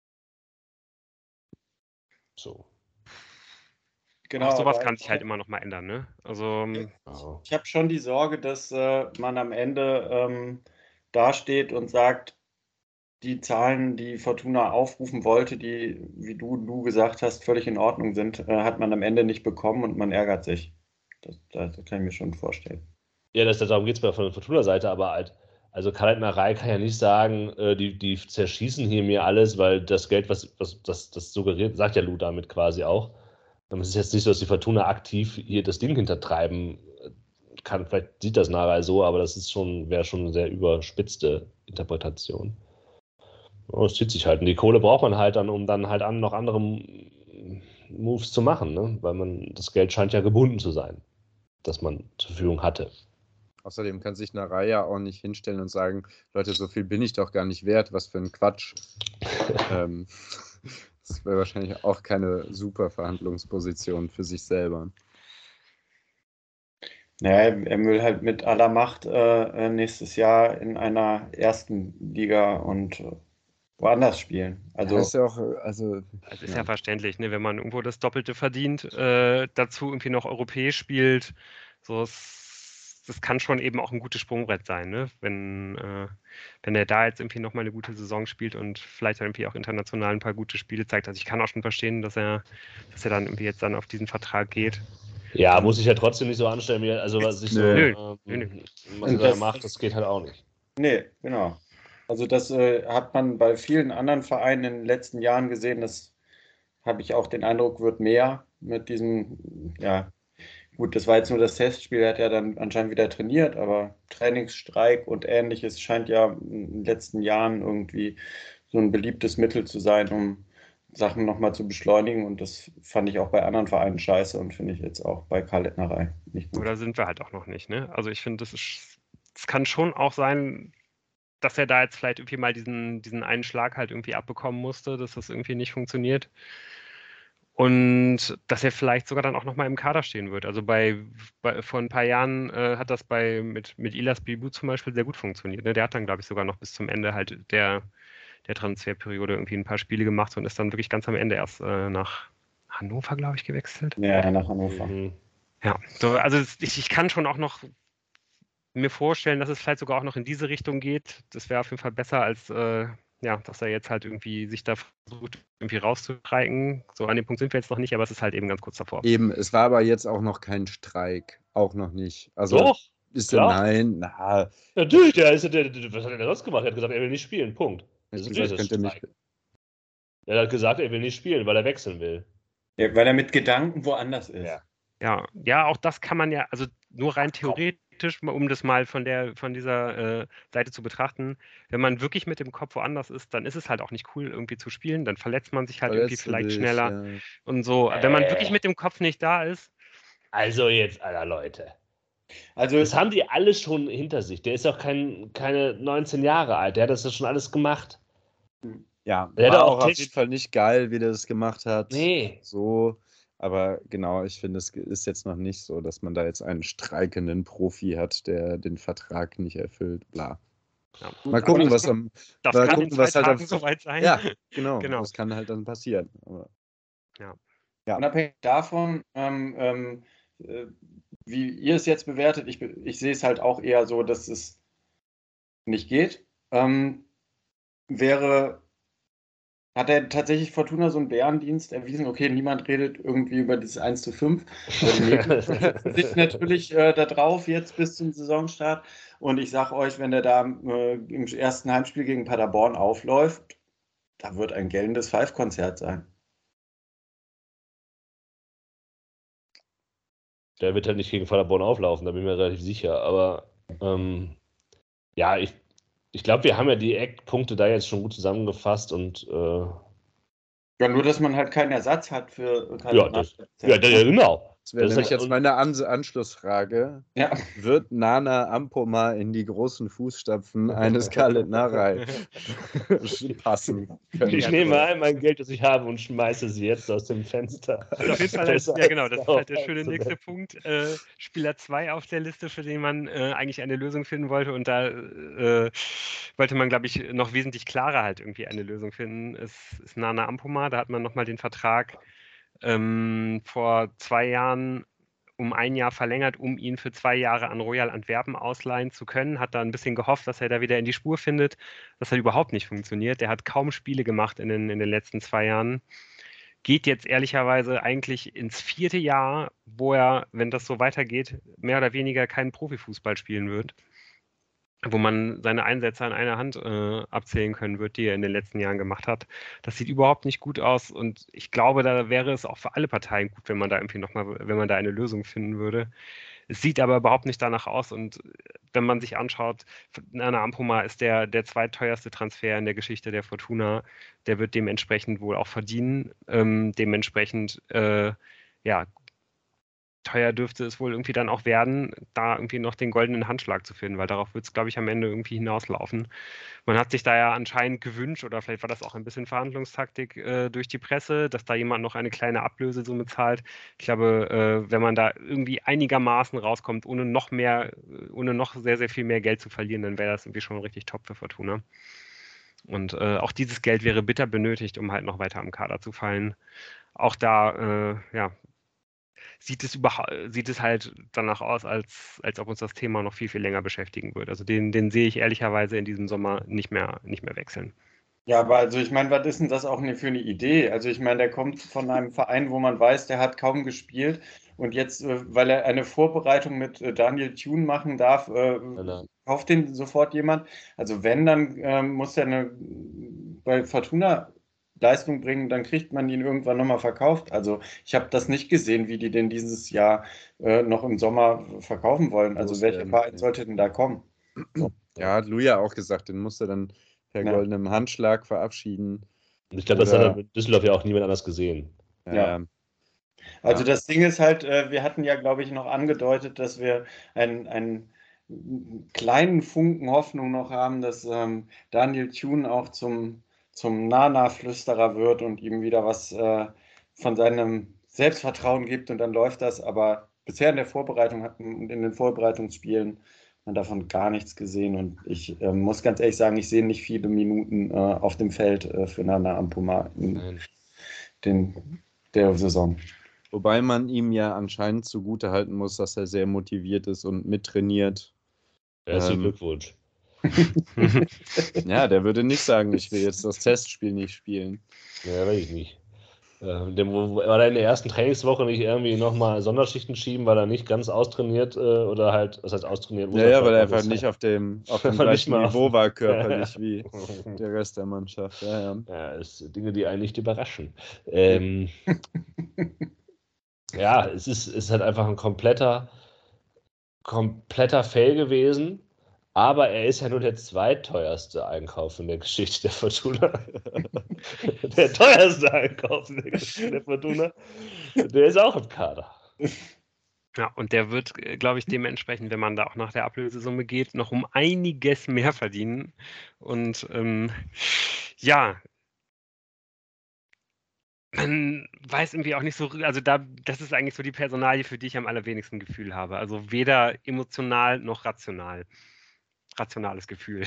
So. Genau, Auch sowas aber kann ich, sich halt immer noch mal ändern, ne? Also, Ja. ich habe schon die Sorge, dass äh, man am Ende ähm, dasteht und sagt, die Zahlen, die Fortuna aufrufen wollte, die, wie du, du gesagt hast, völlig in Ordnung sind, äh, hat man am Ende nicht bekommen und man ärgert sich. Das, das kann ich mir schon vorstellen. Ja, das, darum geht es bei von der Fortuna-Seite, aber halt Also Khaled Narei kann ja nicht sagen, äh, die, die zerschießen hier mir alles, weil das Geld, was, was das, das suggeriert, sagt ja Lou damit quasi auch. Es ist jetzt nicht so, dass die Fortuna aktiv hier das Ding hintertreiben kann. Vielleicht sieht das Narei so, aber das ist schon, wäre schon eine sehr überspitzte Interpretation. Oh, es zieht sich halt. Und die Kohle braucht man halt dann, um dann halt an noch andere Moves zu machen, ne? Weil man, das Geld scheint ja gebunden zu sein, das man zur Verfügung hatte. Außerdem kann sich eine Reihe auch nicht hinstellen und sagen, Leute, so viel bin ich doch gar nicht wert, was für ein Quatsch. ähm, das wäre wahrscheinlich auch keine super Verhandlungsposition für sich selber. Naja, er will halt mit aller Macht äh, nächstes Jahr in einer ersten Liga und äh, woanders spielen. Also ja, ist ja auch, also, das ist ja, ja verständlich, ne? Wenn man irgendwo das Doppelte verdient, äh, dazu irgendwie noch europäisch spielt, so es, das kann schon eben auch ein gutes Sprungbrett sein, ne? Wenn, äh, wenn er da jetzt irgendwie nochmal eine gute Saison spielt und vielleicht irgendwie auch international ein paar gute Spiele zeigt. Also ich kann auch schon verstehen, dass er, dass er dann irgendwie jetzt dann auf diesen Vertrag geht. Ja, muss ich ja trotzdem nicht so anstellen, wie, also was ich so, Nö, ähm, nö, nö. was er da macht, das geht halt auch nicht. Nee, genau. Also das äh, hat man bei vielen anderen Vereinen in den letzten Jahren gesehen. Das habe ich auch den Eindruck, wird mehr mit diesem, ja, gut, das war jetzt nur das Testspiel, er hat ja dann anscheinend wieder trainiert, aber Trainingsstreik und ähnliches scheint ja in den letzten Jahren irgendwie so ein beliebtes Mittel zu sein, um Sachen nochmal zu beschleunigen, und das fand ich auch bei anderen Vereinen scheiße und finde ich jetzt auch bei Khaled Narei nicht gut. Oder sind wir halt auch noch nicht, ne? Also ich finde, das ist, es kann schon auch sein, dass er da jetzt vielleicht irgendwie mal diesen, diesen einen Schlag halt irgendwie abbekommen musste, dass das irgendwie nicht funktioniert. Und dass er vielleicht sogar dann auch nochmal im Kader stehen wird. Also bei, bei vor ein paar Jahren äh, hat das bei mit, mit Ilas Bibu zum Beispiel sehr gut funktioniert. Ne? Der hat dann, glaube ich, sogar noch bis zum Ende halt der, der Transferperiode irgendwie ein paar Spiele gemacht und ist dann wirklich ganz am Ende erst äh, nach Hannover, glaube ich, gewechselt. Ja, nach Hannover. Mhm. Ja, so, also ich, ich kann schon auch noch mir vorstellen, dass es vielleicht sogar auch noch in diese Richtung geht. Das wäre auf jeden Fall besser, als äh, ja, dass er jetzt halt irgendwie sich da versucht, irgendwie rauszustreiken. So an dem Punkt sind wir jetzt noch nicht, aber es ist halt eben ganz kurz davor. Eben, es war aber jetzt auch noch kein Streik. Auch noch nicht. Also Doch, ist klar. er, nein, na. Natürlich, der ist, der, der, was hat er denn sonst gemacht? Er hat gesagt, er will nicht spielen, Punkt. Er Das hat ist gesagt, natürlich könnt ihr das mich, Streik. Er hat gesagt, er will nicht spielen, weil er wechseln will. Ja, weil er mit Gedanken woanders ist. Ja. Ja, ja, auch das kann man ja, also nur rein theoretisch, um das mal von der, von dieser äh, Seite zu betrachten, wenn man wirklich mit dem Kopf woanders ist, dann ist es halt auch nicht cool, irgendwie zu spielen, dann verletzt man sich halt irgendwie verletzt du vielleicht dich, schneller ja. und so. Wenn man Äh. wirklich mit dem Kopf nicht da ist, Also jetzt, Alter, Leute. Also Das haben die alle schon hinter sich. Der ist auch kein, keine neunzehn Jahre alt. Der hat das ja schon alles gemacht. Ja, Der hat war auch auch auf Test- jeden Fall nicht geil, wie der das gemacht hat. Nee. So, aber genau, ich finde, es ist jetzt noch nicht so, dass man da jetzt einen streikenden Profi hat, der den Vertrag nicht erfüllt, bla. ja. Mal gucken, Aber was das, am. das mal kann gucken, in zwei was halt Tagen am- soweit sein. Ja, genau, Genau. das kann halt dann passieren. Aber, Ja. Ja. unabhängig davon, ähm, ähm, äh, wie ihr es jetzt bewertet, ich, be- ich sehe es halt auch eher so, dass es nicht geht. Ähm, wäre, hat er tatsächlich Fortuna so einen Bärendienst erwiesen? Okay, niemand redet irgendwie über dieses eins zu fünf. Aber die Medien setzen sich natürlich äh, da drauf jetzt bis zum Saisonstart. Und ich sage euch, wenn der da äh, im ersten Heimspiel gegen Paderborn aufläuft, da wird ein gellendes Five-Konzert sein. Der wird halt nicht gegen Paderborn auflaufen, da bin ich mir relativ sicher. Aber ähm, ja, ich, ich glaube, wir haben ja die Eckpunkte da jetzt schon gut zusammengefasst und äh, Ja, nur, dass man halt keinen Ersatz hat für keine ja, das, ja, ja, ja, genau. Das wäre Das ist nämlich halt- jetzt meine Ans Anschlussfrage. Ja. Wird Nana Ampoma in die großen Fußstapfen eines Khaled Narei passen können? Ich nehme all mein Geld, das ich habe, und schmeiße sie jetzt aus dem Fenster. Also auf jeden Fall, Besser ja genau, das als ist halt der darauf schöne nächste einzuwenden. Punkt. Äh, Spieler zwei auf der Liste, für den man äh, eigentlich eine Lösung finden wollte, und da äh, wollte man, glaube ich, noch wesentlich klarer halt irgendwie eine Lösung finden, ist, ist Nana Ampoma. Da hat man nochmal den Vertrag ähm, vor zwei Jahren um ein Jahr verlängert, um ihn für zwei Jahre an Royal Antwerpen ausleihen zu können. Hat da ein bisschen gehofft, dass er da wieder in die Spur findet. Das hat überhaupt nicht funktioniert. Der hat kaum Spiele gemacht in den, in den letzten zwei Jahren. Geht jetzt ehrlicherweise eigentlich ins vierte Jahr, wo er, wenn das so weitergeht, mehr oder weniger keinen Profifußball spielen wird. wo man seine Einsätze an einer Hand äh, abzählen können wird, die er in den letzten Jahren gemacht hat. Das sieht überhaupt nicht gut aus und ich glaube, da wäre es auch für alle Parteien gut, wenn man da irgendwie nochmal, wenn man da eine Lösung finden würde. Es sieht aber überhaupt nicht danach aus und wenn man sich anschaut, Nana Ampoma ist der, der zweitteuerste Transfer in der Geschichte der Fortuna. Der wird dementsprechend wohl auch verdienen. Ähm, dementsprechend, äh, ja, teuer dürfte es wohl irgendwie dann auch werden, da irgendwie noch den goldenen Handschlag zu finden, weil darauf wird es, glaube ich, am Ende irgendwie hinauslaufen. Man hat sich da ja anscheinend gewünscht, oder vielleicht war das auch ein bisschen Verhandlungstaktik äh, durch die Presse, dass da jemand noch eine kleine Ablösesumme zahlt. Ich glaube, äh, wenn man da irgendwie einigermaßen rauskommt, ohne noch mehr, ohne noch sehr, sehr viel mehr Geld zu verlieren, dann wäre das irgendwie schon richtig top für Fortuna. Und äh, auch dieses Geld wäre bitter benötigt, um halt noch weiter am Kader zu fallen. Auch da, äh, ja, sieht es überhaupt, sieht es halt danach aus, als, als ob uns das Thema noch viel, viel länger beschäftigen wird. Also den, den sehe ich ehrlicherweise in diesem Sommer nicht mehr, nicht mehr wechseln. Ja, aber also ich meine, was ist denn das auch für eine Idee? Also ich meine, der kommt von einem Verein, wo man weiß, der hat kaum gespielt und jetzt, äh, weil er eine Vorbereitung mit äh, Daniel Thune machen darf, äh, Genau. kauft den sofort jemand. Also wenn, dann ähm, muss er eine, bei Fortuna Leistung bringen, dann kriegt man ihn irgendwann nochmal verkauft. Also ich habe das nicht gesehen, wie die den dieses Jahr äh, noch im Sommer verkaufen wollen. Also welcher Loswerden, Verein ja. sollte denn da kommen? So. Ja, hat Luja auch gesagt, den musste dann per Ja. goldenem Handschlag verabschieden. Und ich glaube, das hat Oder- er mit Düsseldorf ja auch niemand anders gesehen. Ja, Ja. ja. Also Ja. das Ding ist halt, äh, wir hatten ja, glaube ich, noch angedeutet, dass wir einen, einen kleinen Funken Hoffnung noch haben, dass ähm, Daniel Thune auch zum, zum Nana-Flüsterer wird und ihm wieder was äh, von seinem Selbstvertrauen gibt und dann läuft das. Aber bisher in der Vorbereitung und in den Vorbereitungsspielen hat man davon gar nichts gesehen und ich äh, muss ganz ehrlich sagen, ich sehe nicht viele Minuten äh, auf dem Feld äh, für Nana Ampoma in Nein. den, der Saison. Wobei man ihm ja anscheinend zugute halten muss, dass er sehr motiviert ist und mittrainiert. Herzlichen Ähm, Glückwunsch. Ja, der würde nicht sagen, ich will jetzt das Testspiel nicht spielen. Ja, weiß ich nicht. Ähm, der, wo, war er in der ersten Trainingswoche nicht irgendwie nochmal Sonderschichten schieben, weil er nicht ganz austrainiert äh, oder halt, was heißt austrainiert? muss Ja, ja, weil er vollkommen einfach sein. nicht auf dem, auf dem Weil nicht gleichen mal auf- Niveau war körperlich wie der Rest der Mannschaft. Ja, ja. Ja, es sind Dinge, die einen nicht überraschen. Ähm, ja, es ist, es ist halt einfach ein kompletter, kompletter Fail gewesen. Aber er ist ja nur der zweitteuerste Einkauf in der Geschichte der Fortuna. Der teuerste Einkauf in der Geschichte der Fortuna. Der ist auch im Kader. Ja, und der wird, glaube ich, dementsprechend, wenn man da auch nach der Ablösesumme geht, noch um einiges mehr verdienen. Und ähm, ja, man weiß irgendwie auch nicht so, also da, das ist eigentlich so die Personalie, für die ich am allerwenigsten Gefühl habe. Also weder emotional noch rational. Rationales Gefühl.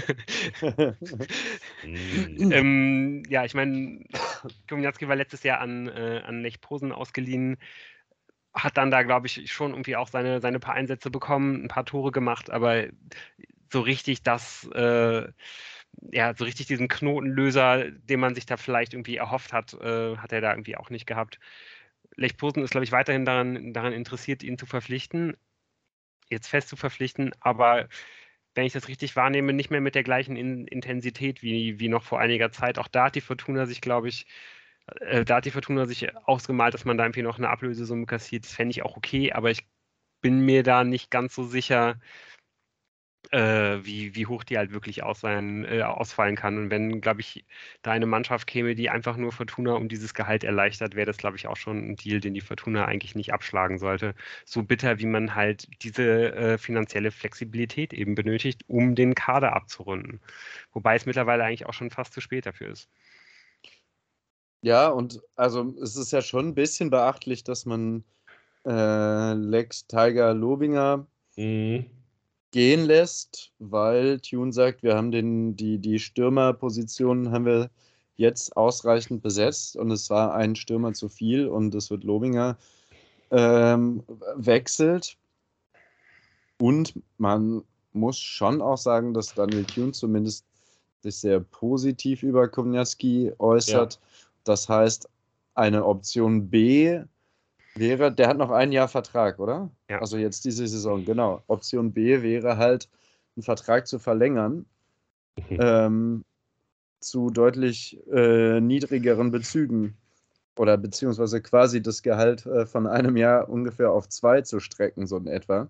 Mm. ähm, ja, ich meine, Gumniatski war letztes Jahr an, äh, an Lech Posen ausgeliehen, hat dann da, glaube ich, schon irgendwie auch seine, seine paar Einsätze bekommen, ein paar Tore gemacht, aber so richtig das, äh, ja, so richtig diesen Knotenlöser, den man sich da vielleicht irgendwie erhofft hat, äh, hat er da irgendwie auch nicht gehabt. Lech Posen ist, glaube ich, weiterhin daran, daran interessiert, ihn zu verpflichten, jetzt fest zu verpflichten, aber wenn ich das richtig wahrnehme, nicht mehr mit der gleichen In Intensität wie, wie noch vor einiger Zeit. Auch da hat die Fortuna sich, glaube ich, äh, da hat die Fortuna sich ausgemalt, dass man da irgendwie noch eine Ablösesumme kassiert. Das fände ich auch okay, aber ich bin mir da nicht ganz so sicher, äh, wie, wie hoch die halt wirklich aus sein, äh, ausfallen kann. Und wenn, glaube ich, da eine Mannschaft käme, die einfach nur Fortuna um dieses Gehalt erleichtert, wäre das, glaube ich, auch schon ein Deal, den die Fortuna eigentlich nicht abschlagen sollte. So bitter, wie man halt diese äh, finanzielle Flexibilität eben benötigt, um den Kader abzurunden. Wobei es mittlerweile eigentlich auch schon fast zu spät dafür ist. Ja, und also es ist ja schon ein bisschen beachtlich, dass man äh, Lex Tiger Lobinger Mhm. gehen lässt, weil Thune sagt, wir haben den, die, die Stürmerpositionen haben wir jetzt ausreichend besetzt und es war ein Stürmer zu viel und es wird Lobinger ähm, wechselt. Und man muss schon auch sagen, dass Daniel Thune zumindest sich sehr positiv über Kowniatski äußert. Das heißt, eine Option B wäre, der hat noch ein Jahr Vertrag, oder? Ja. Also jetzt diese Saison, genau. Option B wäre halt, einen Vertrag zu verlängern, ähm, zu deutlich äh, niedrigeren Bezügen oder beziehungsweise quasi das Gehalt äh, von einem Jahr ungefähr auf zwei zu strecken, so in etwa.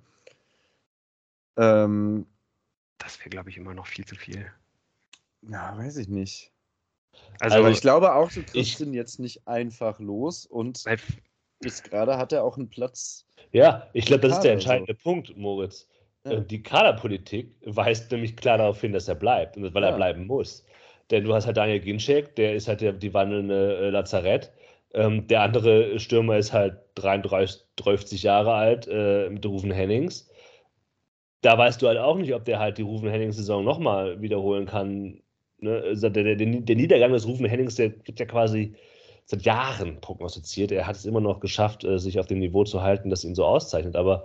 Ähm, Das wäre, glaube ich, immer noch viel zu viel. ja, weiß ich nicht. Also, Also ich glaube auch, du kriegst ich- ihn jetzt nicht einfach los und weil, bis gerade hat er auch einen Platz. Ja, ich glaube, das ist der Kader, so. entscheidende Punkt, Moritz. Ja. Äh, Die Kaderpolitik weist nämlich klar darauf hin, dass er bleibt, und weil er Ja. bleiben muss. Denn du hast halt Daniel Ginczek, der ist halt der, die wandelnde äh, Lazarett. Ähm, der andere Stürmer ist halt dreiunddreißig Jahre alt, äh, mit Ruven Hennings. Da weißt du halt auch nicht, ob der halt die Ruven Hennings-Saison nochmal wiederholen kann. Ne? Also der, der, der Niedergang des Ruven Hennings, der wird ja quasi seit Jahren prognostiziert. Er hat es immer noch geschafft, äh, sich auf dem Niveau zu halten, das ihn so auszeichnet. Aber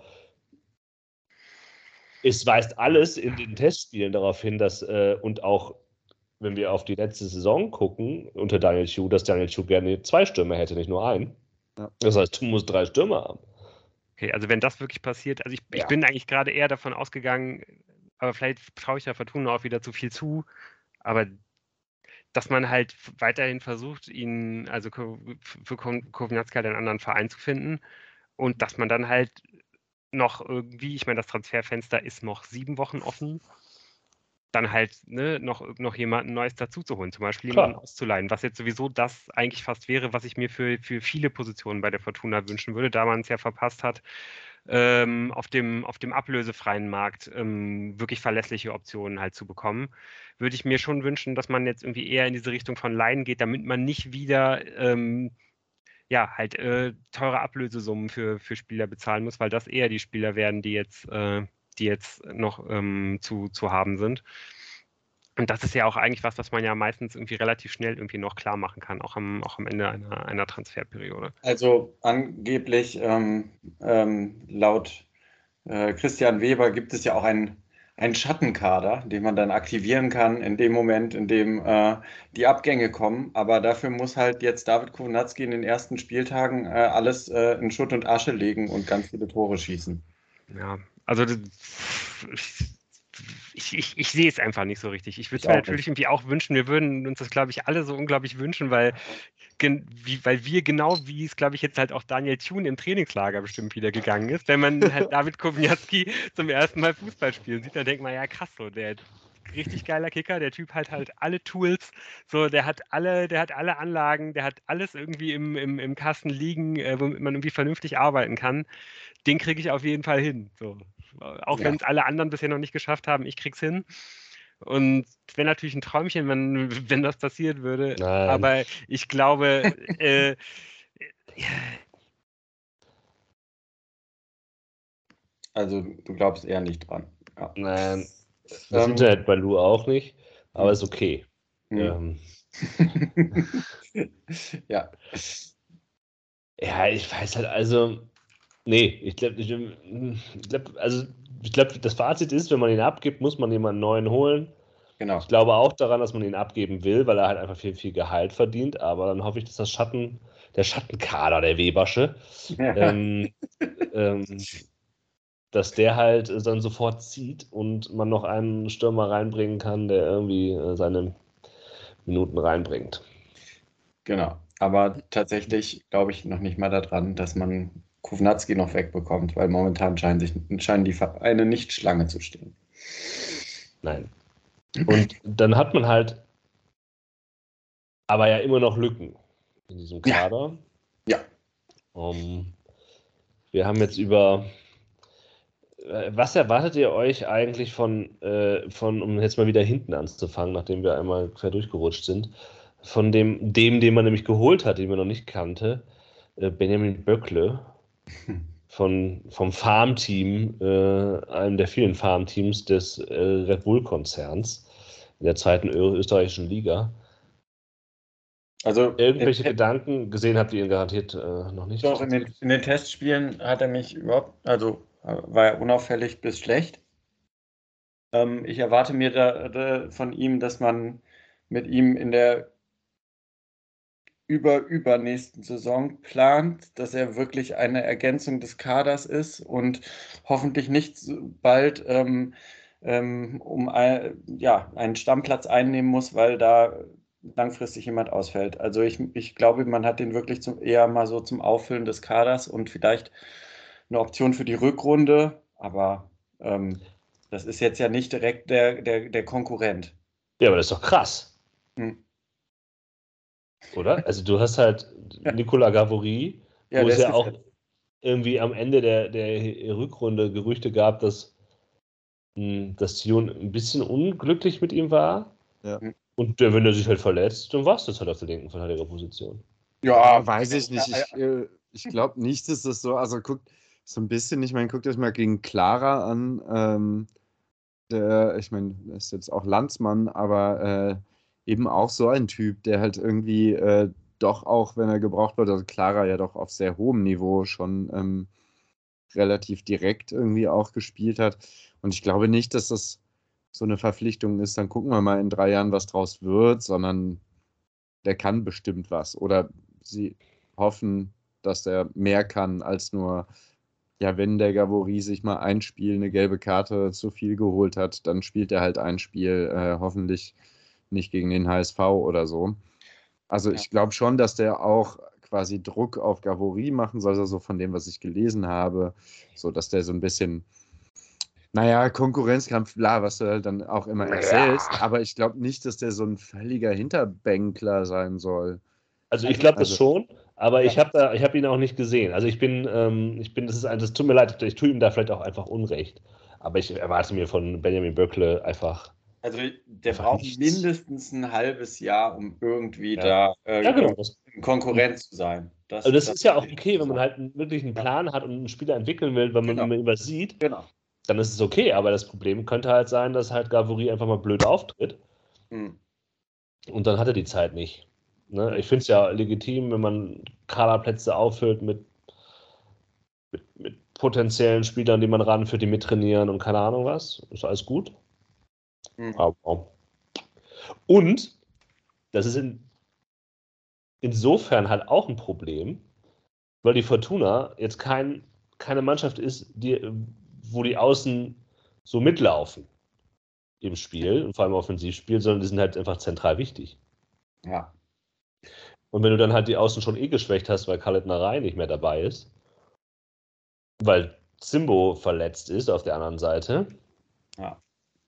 es weist alles in den Testspielen darauf hin, dass, äh, und auch, wenn wir auf die letzte Saison gucken, unter Daniel Chu, dass Daniel Chu gerne zwei Stürmer hätte, nicht nur einen. Ja. Das heißt, du musst drei Stürmer haben. okay, also wenn das wirklich passiert, also ich, ich Ja. bin eigentlich gerade eher davon ausgegangen, aber vielleicht traue ich ja Fortuna auch wieder zu viel zu, aber dass man halt weiterhin versucht, ihn, also Ko- für Ko- Kownacki halt einen anderen Verein zu finden und dass man dann halt noch irgendwie, ich meine, das Transferfenster ist noch sieben Wochen offen, dann halt ne, noch, noch jemanden Neues dazu zu holen, zum Beispiel Klar. jemanden auszuleihen, was jetzt sowieso das eigentlich fast wäre, was ich mir für, für viele Positionen bei der Fortuna wünschen würde, da man es ja verpasst hat, ähm, auf dem, auf dem ablösefreien Markt ähm, wirklich verlässliche Optionen halt zu bekommen, würde ich mir schon wünschen, dass man jetzt irgendwie eher in diese Richtung von Leihen geht, damit man nicht wieder ähm, ja, halt äh, teure Ablösesummen für, für Spieler bezahlen muss, weil das eher die Spieler werden, die jetzt, äh, die jetzt noch ähm, zu, zu haben sind. Und das ist ja auch eigentlich was, was man ja meistens irgendwie relativ schnell irgendwie noch klar machen kann, auch am, auch am Ende einer, einer Transferperiode. Also angeblich ähm, ähm, laut äh, Christian Weber gibt es ja auch einen, einen Schattenkader, den man dann aktivieren kann in dem Moment, in dem äh, die Abgänge kommen. Aber dafür muss halt jetzt David Kownacki in den ersten Spieltagen äh, alles äh, in Schutt und Asche legen und ganz viele Tore schießen. Ja, also das, ich, ich, ich sehe es einfach nicht so richtig. Ich würde Ich es mir auch natürlich nicht. irgendwie auch wünschen, wir würden uns das, glaube ich, alle so unglaublich wünschen, weil, gen, wie, weil wir genau, wie es, glaube ich, jetzt halt auch Daniel Thune im Trainingslager bestimmt wieder gegangen ist, wenn man halt David Kownacki zum ersten Mal Fußball spielen sieht, dann denkt man, ja krass, so der richtig geiler Kicker, der Typ hat halt alle Tools, so der hat alle, der hat alle Anlagen, der hat alles irgendwie im, im, im Kasten liegen, äh, womit man irgendwie vernünftig arbeiten kann. Den kriege ich auf jeden Fall hin. So. Auch Ja. wenn es alle anderen bisher noch nicht geschafft haben, ich krieg's hin. Und es wäre natürlich ein Träumchen, wenn, wenn das passiert würde. Nein. Aber ich glaube, äh, Also du glaubst eher nicht dran. Ja. Nein, das Ähm, Internet bei Lou auch nicht, aber hm. ist okay. Hm. Ähm, Ja. ja, ich weiß halt, also, nee, ich glaube, ich, ich glaub, also, ich glaube, das Fazit ist, wenn man ihn abgibt, muss man jemanden neuen holen. Genau. Ich glaube auch daran, dass man ihn abgeben will, weil er halt einfach viel, viel Gehalt verdient, aber dann hoffe ich, dass das Schatten, der Schattenkader, der Webersche, Ja. ähm, ähm, dass der halt äh, dann sofort zieht und man noch einen Stürmer reinbringen kann, der irgendwie äh, seine Minuten reinbringt. Genau. Aber tatsächlich glaube ich noch nicht mal daran, dass man Kownacki noch wegbekommt, weil momentan scheinen, sich, scheinen die Vereine nicht Schlange zu stehen. Nein. Und dann hat man halt aber ja immer noch Lücken in diesem Ja. Kader. Ja. Um, wir haben jetzt über. äh, Was erwartet ihr euch eigentlich von, äh, von, um jetzt mal wieder hinten anzufangen, nachdem wir einmal quer durchgerutscht sind, von dem, dem, den man nämlich geholt hat, den man noch nicht kannte, äh, Benjamin Böckle von, vom Farmteam, äh, einem der vielen Farmteams des äh, Red Bull-Konzerns in der zweiten ö- österreichischen Liga. Also Irgendwelche in, Gedanken, gesehen habt ihr ihn garantiert äh, noch nicht. doch in den, in den Testspielen hat er mich überhaupt, also äh, war er unauffällig bis schlecht. Ähm, ich erwarte mir da, da von ihm, dass man mit ihm in der über übernächsten Saison plant, dass er wirklich eine Ergänzung des Kaders ist und hoffentlich nicht so bald ähm, ähm, um ein, ja, einen Stammplatz einnehmen muss, weil da langfristig jemand ausfällt. Also ich, ich glaube, man hat den wirklich zum, eher mal so zum Auffüllen des Kaders und vielleicht eine Option für die Rückrunde, aber ähm, das ist jetzt ja nicht direkt der, der, der Konkurrent. Ja, aber das ist doch krass, Hm. oder? Also du hast halt Nicolas Gavory, Ja, wo der es ist ja auch gefährlich. irgendwie am Ende der, der Rückrunde Gerüchte gab, dass, mh, dass Sion ein bisschen unglücklich mit ihm war. Ja. Hm. Und der, wenn er sich halt verletzt, dann war es das halt auf der linken Verteidigerposition. Ja, Ja, weiß ich nicht. Ich, äh, ich glaube nicht, dass das so, also guckt so ein bisschen, ich meine, guckt euch mal gegen Clara an. Ähm, der, ich meine, der ist jetzt auch Landsmann, aber äh, eben auch so ein Typ, der halt irgendwie äh, doch auch, wenn er gebraucht wird, also Clara ja doch auf sehr hohem Niveau schon ähm, relativ direkt irgendwie auch gespielt hat. Und ich glaube nicht, dass das so eine Verpflichtung ist, dann gucken wir mal in drei Jahren, was draus wird, sondern der kann bestimmt was. Oder sie hoffen, dass er mehr kann als nur, ja, wenn der Gavory sich mal ein Spiel eine gelbe Karte zu viel geholt hat, dann spielt er halt ein Spiel, äh, hoffentlich nicht gegen den H S V oder so. Also Ja. ich glaube schon, dass der auch quasi Druck auf Gavory machen soll, also von dem, was ich gelesen habe, so dass der so ein bisschen, naja, Konkurrenzkampf, bla, was du halt dann auch immer erzählst, aber ich glaube nicht, dass der so ein völliger Hinterbänkler sein soll. Also ich Also, glaube das Also, schon, aber ja. ich habe da, ich habe ihn auch nicht gesehen. Also ich bin, ähm, ich bin, das ist ein, das tut mir leid, ich tue ihm da vielleicht auch einfach Unrecht. Aber ich erwarte mir von Benjamin Böckle einfach, Also der einfach braucht nichts. mindestens ein halbes Jahr, um irgendwie Ja, da äh, ja genau. irgendwie Das, ein Konkurrent zu sein. also Das, das das ist ja auch will ich okay, so wenn man sagen. halt wirklich einen Ja, Plan hat und einen Spieler entwickeln will, wenn man, wenn genau, man ihn was sieht, genau. dann ist es okay. Aber das Problem könnte halt sein, dass halt Gavory einfach mal blöd auftritt Hm. und dann hat er die Zeit nicht. Ne? Hm. Ich finde es ja legitim, wenn man Kaderplätze auffüllt mit, mit, mit potenziellen Spielern, die man ranführt, die mittrainieren und keine Ahnung was. Ist alles gut. Hm. Aber, und das ist in, insofern halt auch ein Problem, weil die Fortuna jetzt kein, keine Mannschaft ist, die, wo die Außen so mitlaufen im Spiel und vor allem im Offensivspiel, sondern die sind halt einfach zentral wichtig. Ja. Und wenn du dann halt die Außen schon eh geschwächt hast, weil Khaled Narei nicht mehr dabei ist, weil Zimbo verletzt ist auf der anderen Seite, Ja.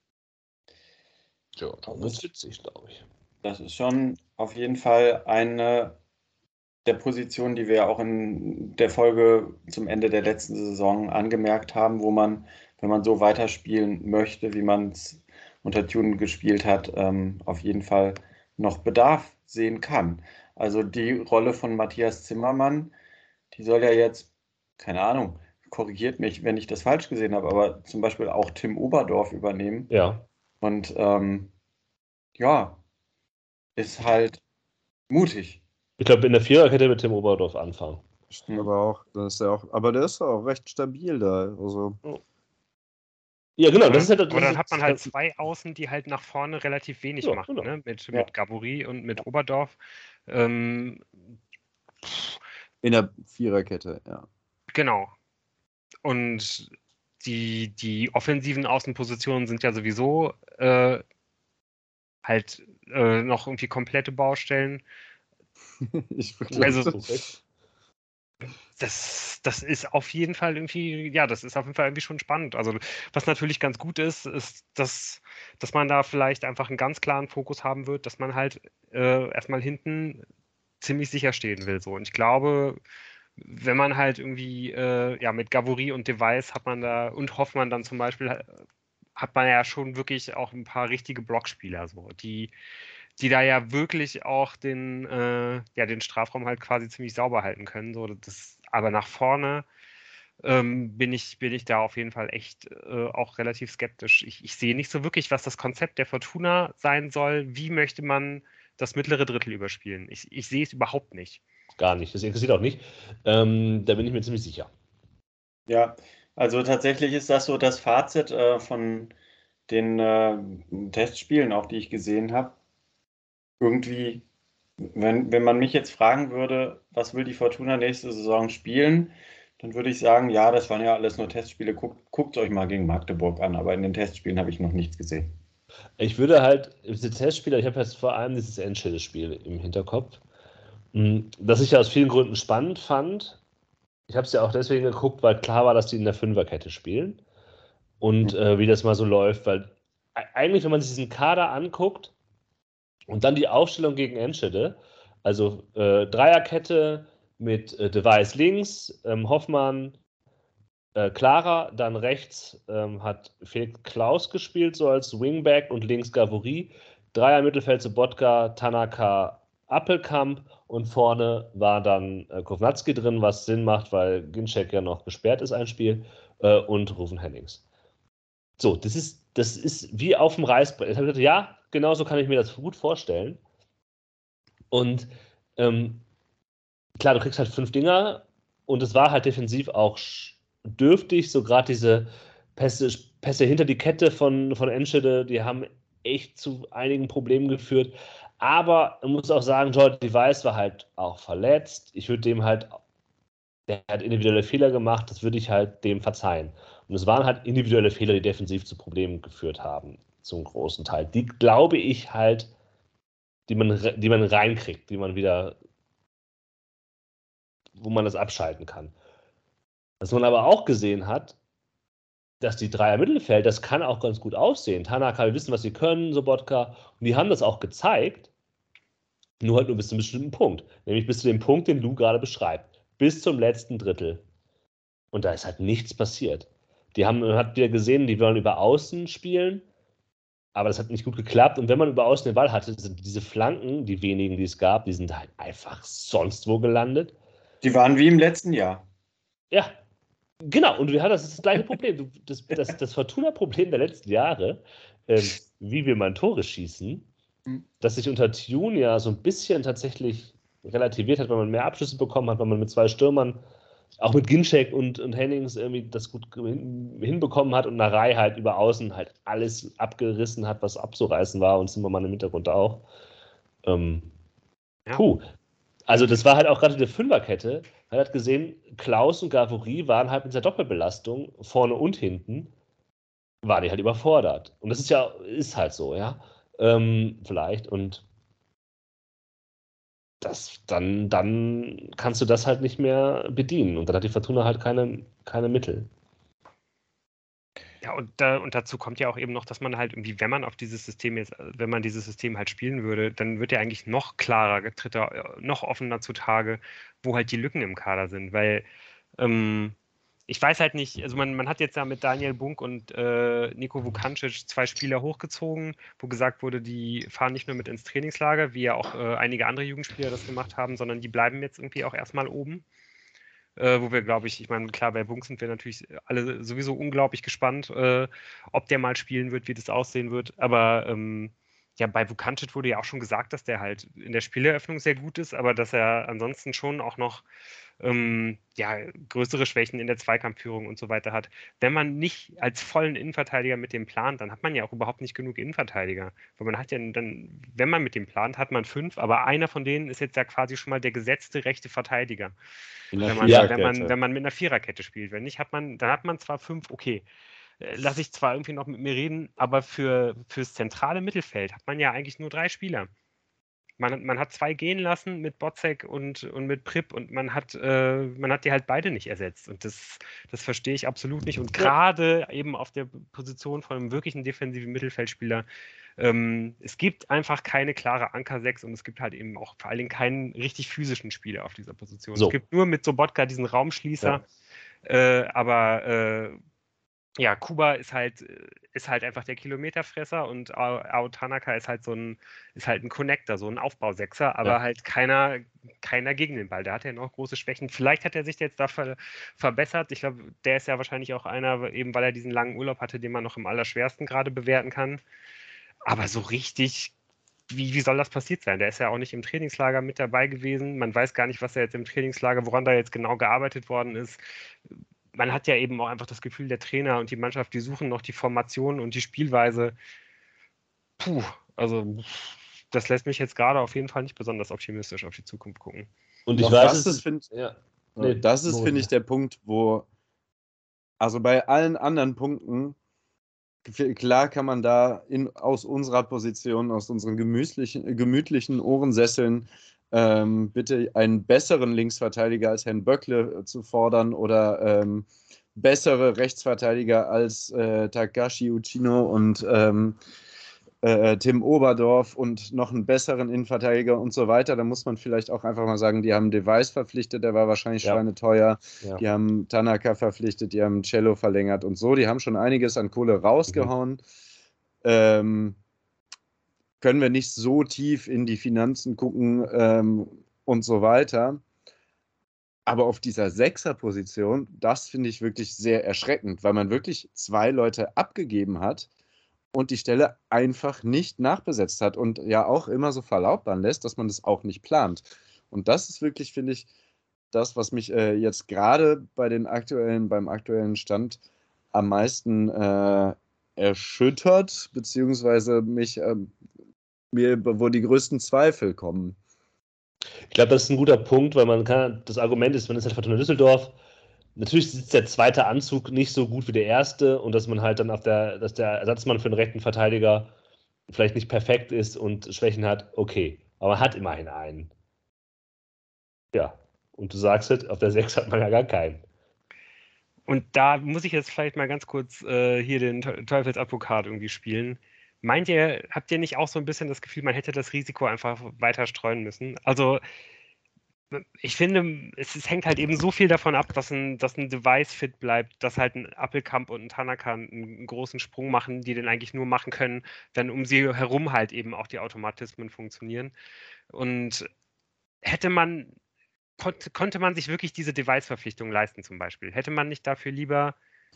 ja, dann wird es witzig, glaube ich. Das ist schon auf jeden Fall eine der Positionen, die wir ja auch in der Folge zum Ende der letzten Saison angemerkt haben, wo man, wenn man so weiterspielen möchte, wie man es unter Thune gespielt hat, ähm, auf jeden Fall noch Bedarf sehen kann. Also die Rolle von Matthias Zimmermann, die soll ja jetzt, keine Ahnung, korrigiert mich, wenn ich das falsch gesehen habe, aber zum Beispiel auch Tim Oberdorf übernehmen. Ja. Und ähm, ja, ist halt mutig. Ich glaube, in der Viererkette mit Tim Oberdorf anfangen. ich Hm. glaube auch, das ist ja auch, aber der ist auch recht stabil da. Also, Ja, genau, Aber, das ist halt. Das aber dann ist, hat man halt zwei Außen, die halt nach vorne relativ wenig ja, machen, genau. ne? Mit, Ja. mit Gavory und mit Oberdorf. Ähm, in der Viererkette, ja. genau. Und die, die offensiven Außenpositionen sind ja sowieso äh, halt äh, noch irgendwie komplette Baustellen. ich Also Okay. das, das ist auf jeden Fall irgendwie, ja, das ist auf jeden Fall irgendwie schon spannend. Also was natürlich ganz gut ist, ist, dass, dass man da vielleicht einfach einen ganz klaren Fokus haben wird, dass man halt äh, erstmal hinten ziemlich sicher stehen will. So. Und ich glaube, wenn man halt irgendwie, äh, ja, mit Gavory und Device hat man da und Hoffmann dann zum Beispiel, hat man ja schon wirklich auch ein paar richtige Blockspieler, so, die, die da ja wirklich auch den, äh, ja, den Strafraum halt quasi ziemlich sauber halten können. So, das, aber nach vorne ähm, bin ich, bin ich da auf jeden Fall echt äh, auch relativ skeptisch. Ich, ich sehe nicht so wirklich, was das Konzept der Fortuna sein soll. Wie möchte man das mittlere Drittel überspielen? Ich, ich sehe es überhaupt nicht. Gar nicht. Das interessiert auch nicht. Ähm, da bin ich mir ziemlich sicher. Ja, also tatsächlich ist das so das Fazit äh, von den äh, Testspielen, auch die ich gesehen habe. Irgendwie, wenn, wenn man mich jetzt fragen würde, was will die Fortuna nächste Saison spielen, Dann würde ich sagen, ja, das waren ja alles nur Testspiele. Guckt es euch mal gegen Magdeburg an, aber in den Testspielen habe ich noch nichts gesehen. Ich würde halt, diese Testspieler, ich habe jetzt vor allem dieses Enschede-Spiel im Hinterkopf, das ich ja aus vielen Gründen spannend fand. Ich habe es ja auch deswegen geguckt, weil klar war, dass die in der Fünferkette spielen und äh, wie das mal so läuft, weil eigentlich, wenn man sich diesen Kader anguckt und dann die Aufstellung gegen Enschede, also äh, Dreierkette mit äh, De Wijs links, ähm, Hoffmann, äh, Clara, dann rechts ähm, hat Felix Klaus gespielt, so als Wingback und links Gavory, Dreier Mittelfeld Sobotka, Tanaka, Appelkamp und vorne war dann äh, Kovnatski drin, was Sinn macht, weil Ginczek ja noch gesperrt ist, ein Spiel, äh, und Rufen Hennings. So, das ist, das ist wie auf dem Reißbrett. Jetzt habe ich gesagt, ja, genau so kann ich mir das gut vorstellen. Und ähm, klar, du kriegst halt fünf Dinger und es war halt defensiv auch dürftig, so gerade diese Pässe, Pässe hinter die Kette von, von Enschede, die haben echt zu einigen Problemen geführt. Aber man muss auch sagen, Jordan Device war halt auch verletzt. Ich würde dem halt, der hat individuelle Fehler gemacht, das würde ich halt dem verzeihen. Und es waren halt individuelle Fehler, die defensiv zu Problemen geführt haben, zum großen Teil. Die glaube ich halt, die man, die man reinkriegt, die man wieder, wo man das abschalten kann. Was man aber auch gesehen hat, dass die Dreier Mittelfeld, das kann auch ganz gut aussehen. Tanaka, wir wissen, was sie können, Sobotka, und die haben das auch gezeigt, nur halt nur bis zu einem bestimmten Punkt. Nämlich bis zu dem Punkt, den Lou gerade beschreibt. Bis zum letzten Drittel. Und da ist halt nichts passiert. Die haben, man hat wieder gesehen, die wollen über Außen spielen, aber das hat nicht gut geklappt. Und wenn man über Außen den Ball hatte, sind diese Flanken, die wenigen, die es gab, die sind halt einfach sonst wo gelandet. Die waren wie im letzten Jahr. Ja, genau. Und wir haben das, das gleiche Problem. Du, das das, das Fortuna-Problem der letzten Jahre, ähm, wie wir mal Tore schießen, mhm. dass sich unter Tune ja so ein bisschen tatsächlich relativiert hat, weil man mehr Abschlüsse bekommen hat, weil man mit zwei Stürmern, auch mit Ginczek und, und Hennings irgendwie das gut hin, hinbekommen hat und Narei halt über Außen halt alles abgerissen hat, was abzureißen war, und Zimmermann im Hintergrund auch. Ähm, ja. Puh. Also das war halt auch gerade die Fünferkette. Man hat gesehen, Klaus und Gavory waren halt mit dieser Doppelbelastung vorne und hinten, waren die halt überfordert. Und das ist ja, ist halt so, ja. Ähm, vielleicht. Und das, dann, dann kannst du das halt nicht mehr bedienen. Und dann hat die Fortuna halt keine, keine Mittel. Ja, und, da, und dazu kommt ja auch eben noch, dass man halt irgendwie, wenn man auf dieses System jetzt, wenn man dieses System halt spielen würde, dann wird ja eigentlich noch klarer, tritt er noch offener zutage, wo halt die Lücken im Kader sind, weil ähm, ich weiß halt nicht, also man, man hat jetzt ja mit Daniel Bunk und äh, Niko Vukancic zwei Spieler hochgezogen, wo gesagt wurde, die fahren nicht nur mit ins Trainingslager, wie ja auch äh, einige andere Jugendspieler das gemacht haben, sondern die bleiben jetzt irgendwie auch erstmal oben. Äh, wo wir, glaube ich, ich meine, klar, bei Bunk sind wir natürlich alle sowieso unglaublich gespannt, äh, ob der mal spielen wird, wie das aussehen wird. Aber ähm, ja, bei Vukancic wurde ja auch schon gesagt, dass der halt in der Spieleröffnung sehr gut ist, aber dass er ansonsten schon auch noch ähm, ja, größere Schwächen in der Zweikampfführung und so weiter hat. Wenn man nicht als vollen Innenverteidiger mit dem plant, dann hat man ja auch überhaupt nicht genug Innenverteidiger. Weil man hat ja dann, wenn man mit dem plant, hat man fünf, aber einer von denen ist jetzt ja quasi schon mal der gesetzte rechte Verteidiger. Wenn man, ja, wenn, man, wenn man mit einer Viererkette spielt. Wenn nicht, hat man, dann hat man zwar fünf, okay, lasse ich zwar irgendwie noch mit mir reden, aber für fürs zentrale Mittelfeld hat man ja eigentlich nur drei Spieler. Man, man hat zwei gehen lassen mit Botzek und, und mit Pripp und man hat, äh, man hat die halt beide nicht ersetzt. Und das, das verstehe ich absolut nicht. Und gerade eben auf der Position von einem wirklichen defensiven Mittelfeldspieler, ähm, es gibt einfach keine klare Anker sechs und es gibt halt eben auch vor allen Dingen keinen richtig physischen Spieler auf dieser Position. So. Es gibt nur mit Sobotka diesen Raumschließer, ja. äh, aber äh, ja, Kuba ist halt, ist halt einfach der Kilometerfresser und Ao Tanaka ist halt so ein, ist halt ein Connector, so ein Aufbausechser, aber ja. halt keiner, keiner gegen den Ball. Da hat er noch große Schwächen. Vielleicht hat er sich jetzt da ver verbessert. Ich glaube, der ist ja wahrscheinlich auch einer, eben weil er diesen langen Urlaub hatte, den man noch im Allerschwersten gerade bewerten kann. Aber so richtig, wie, wie soll das passiert sein? Der ist ja auch nicht im Trainingslager mit dabei gewesen. Man weiß gar nicht, was er jetzt im Trainingslager, woran da jetzt genau gearbeitet worden ist. Man hat ja eben auch einfach das Gefühl, der Trainer und die Mannschaft, die suchen noch die Formation und die Spielweise. Puh, also das lässt mich jetzt gerade auf jeden Fall nicht besonders optimistisch auf die Zukunft gucken. Und ich weiß, es find, ja. Nee, das ist, Moritz. finde ich, der Punkt, wo, also bei allen anderen Punkten, klar kann man da in, aus unserer Position, aus unseren gemütlichen, gemütlichen Ohrensesseln ähm, bitte einen besseren Linksverteidiger als Herrn Böckle zu fordern oder ähm, bessere Rechtsverteidiger als äh, Takashi Uchino und ähm, äh, Tim Oberdorf und noch einen besseren Innenverteidiger und so weiter. Da muss man vielleicht auch einfach mal sagen, die haben Device verpflichtet, der war wahrscheinlich Ja. schweineteuer. Ja. Die haben Tanaka verpflichtet, die haben Cello verlängert und so. Die haben schon einiges an Kohle rausgehauen. Mhm. Ähm, können wir nicht so tief in die Finanzen gucken ähm, und so weiter. Aber auf dieser Sechser-Position, das finde ich wirklich sehr erschreckend, weil man wirklich zwei Leute abgegeben hat und die Stelle einfach nicht nachbesetzt hat und ja auch immer so verlautbaren lässt, dass man das auch nicht plant. Und das ist wirklich, finde ich, das, was mich äh, jetzt gerade bei den aktuellen, beim aktuellen Stand am meisten äh, erschüttert, beziehungsweise mich äh, mir, wo die größten Zweifel kommen. Ich glaube, das ist ein guter Punkt, weil man kann, das Argument ist, man ist halt Fortuna Düsseldorf. Natürlich sitzt der zweite Anzug nicht so gut wie der erste und dass man halt dann auf der, dass der Ersatzmann für den rechten Verteidiger vielleicht nicht perfekt ist und Schwächen hat, okay. Aber man hat immerhin einen. Ja. Und du sagst halt, auf der sechs hat man ja gar keinen. Und da muss ich jetzt vielleicht mal ganz kurz äh, hier den Teufelsadvokat irgendwie spielen. Meint ihr, habt ihr nicht auch so ein bisschen das Gefühl, man hätte das Risiko einfach weiter streuen müssen? Also, ich finde, es, es hängt halt eben so viel davon ab, dass ein, dass ein Device fit bleibt, dass halt ein Appelkamp und ein Tanaka einen, einen großen Sprung machen, die den eigentlich nur machen können, wenn um sie herum halt eben auch die Automatismen funktionieren. Und hätte man, konnte, konnte man sich wirklich diese Device-Verpflichtung leisten zum Beispiel? Hätte man nicht dafür lieber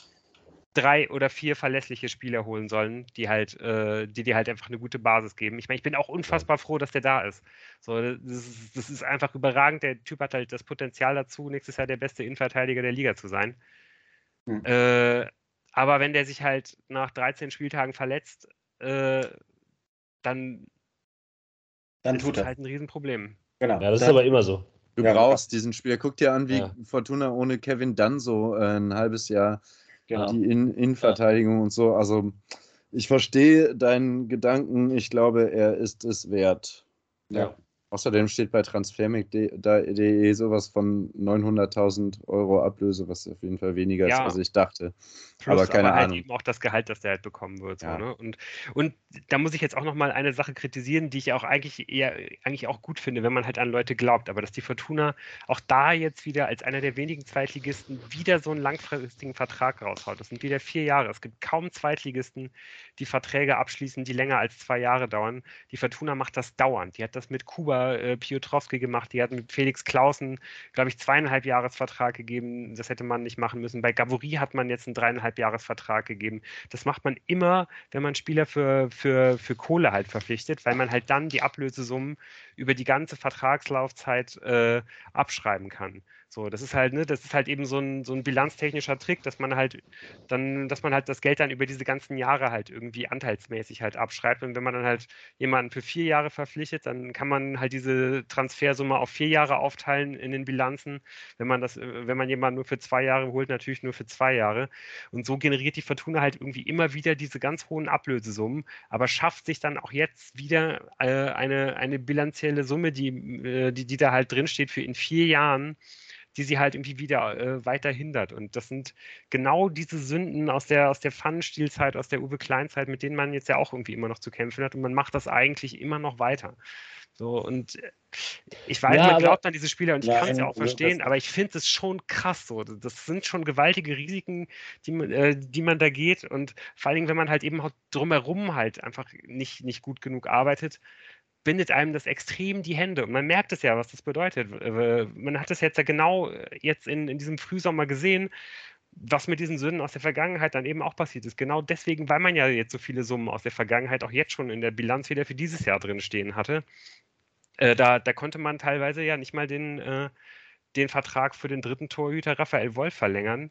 drei oder vier verlässliche Spieler holen sollen, die halt, äh, die dir halt einfach eine gute Basis geben. Ich meine, ich bin auch unfassbar froh, dass der da ist. So, das ist, das ist einfach überragend. Der Typ hat halt das Potenzial dazu, nächstes Jahr der beste Innenverteidiger der Liga zu sein. Hm. Äh, aber wenn der sich halt nach dreizehn Spieltagen verletzt, äh, dann, dann ist tut das er. halt ein Riesenproblem. Genau. Ja, das ist aber immer so. Du ja, brauchst diesen Spieler. Guck dir an, wie ja. Fortuna ohne Kevin Danso äh, ein halbes Jahr genau. die In Innenverteidigung ja. und so. Also ich verstehe deinen Gedanken. Ich glaube, er ist es wert. Ja. Außerdem steht bei transfermarkt punkt de sowas von neunhunderttausend Euro Ablöse, was auf jeden Fall weniger ja. ist, als ich dachte. Plus aber keine aber halt Ahnung. eben auch das Gehalt, das der halt bekommen wird. So, ja. ne? und, und da muss ich jetzt auch nochmal eine Sache kritisieren, die ich auch eigentlich eher eigentlich auch gut finde, wenn man halt an Leute glaubt. Aber dass die Fortuna auch da jetzt wieder als einer der wenigen Zweitligisten wieder so einen langfristigen Vertrag raushaut. Das sind wieder vier Jahre. Es gibt kaum Zweitligisten, die Verträge abschließen, die länger als zwei Jahre dauern. Die Fortuna macht das dauernd. Die hat das mit Kuba äh, Piotrowski gemacht. Die hat mit Felix Clausen, glaube ich, zweieinhalb Jahresvertrag gegeben. Das hätte man nicht machen müssen. Bei Gavory hat man jetzt einen dreieinhalb Jahresvertrag gegeben. Das macht man immer, wenn man Spieler für, für, für Kohle halt verpflichtet, weil man halt dann die Ablösesummen über die ganze Vertragslaufzeit äh, abschreiben kann. So, das ist halt, ne, das ist halt eben so ein, so ein bilanztechnischer Trick, dass man halt dann, dass man halt das Geld dann über diese ganzen Jahre halt irgendwie anteilsmäßig halt abschreibt. Und wenn man dann halt jemanden für vier Jahre verpflichtet, dann kann man halt diese Transfersumme auf vier Jahre aufteilen in den Bilanzen. Wenn man das, wenn man jemanden nur für zwei Jahre holt, natürlich nur für zwei Jahre. Und so generiert die Fortuna halt irgendwie immer wieder diese ganz hohen Ablösesummen, aber schafft sich dann auch jetzt wieder äh, eine, eine bilanzielle Summe, die, äh, die, die da halt drinsteht für in vier Jahren, die sie halt irgendwie wieder äh, weiter hindert. Und das sind genau diese Sünden aus der, aus der Pfannenstielzeit, aus der Uwe Klein-Zeit, mit denen man jetzt ja auch irgendwie immer noch zu kämpfen hat. Und man macht das eigentlich immer noch weiter. So, und ich weiß, Ja, man aber- glaubt an diese Spieler und ich Nein, kann es ja auch also verstehen, das- aber ich finde es schon krass so. Das sind schon gewaltige Risiken, die man, äh, die man da geht. Und vor allen Dingen, wenn man halt eben auch drumherum halt einfach nicht, nicht gut genug arbeitet, bindet einem das extrem die Hände. Und man merkt es ja, was das bedeutet. Äh, Man hat es jetzt ja genau jetzt in, in diesem Frühsommer gesehen, was mit diesen Sünden aus der Vergangenheit dann eben auch passiert ist. Genau deswegen, weil man ja jetzt so viele Summen aus der Vergangenheit auch jetzt schon in der Bilanz wieder für dieses Jahr drin stehen hatte. Äh, da, da konnte man teilweise ja nicht mal den, äh, den Vertrag für den dritten Torhüter Raphael Wolf verlängern,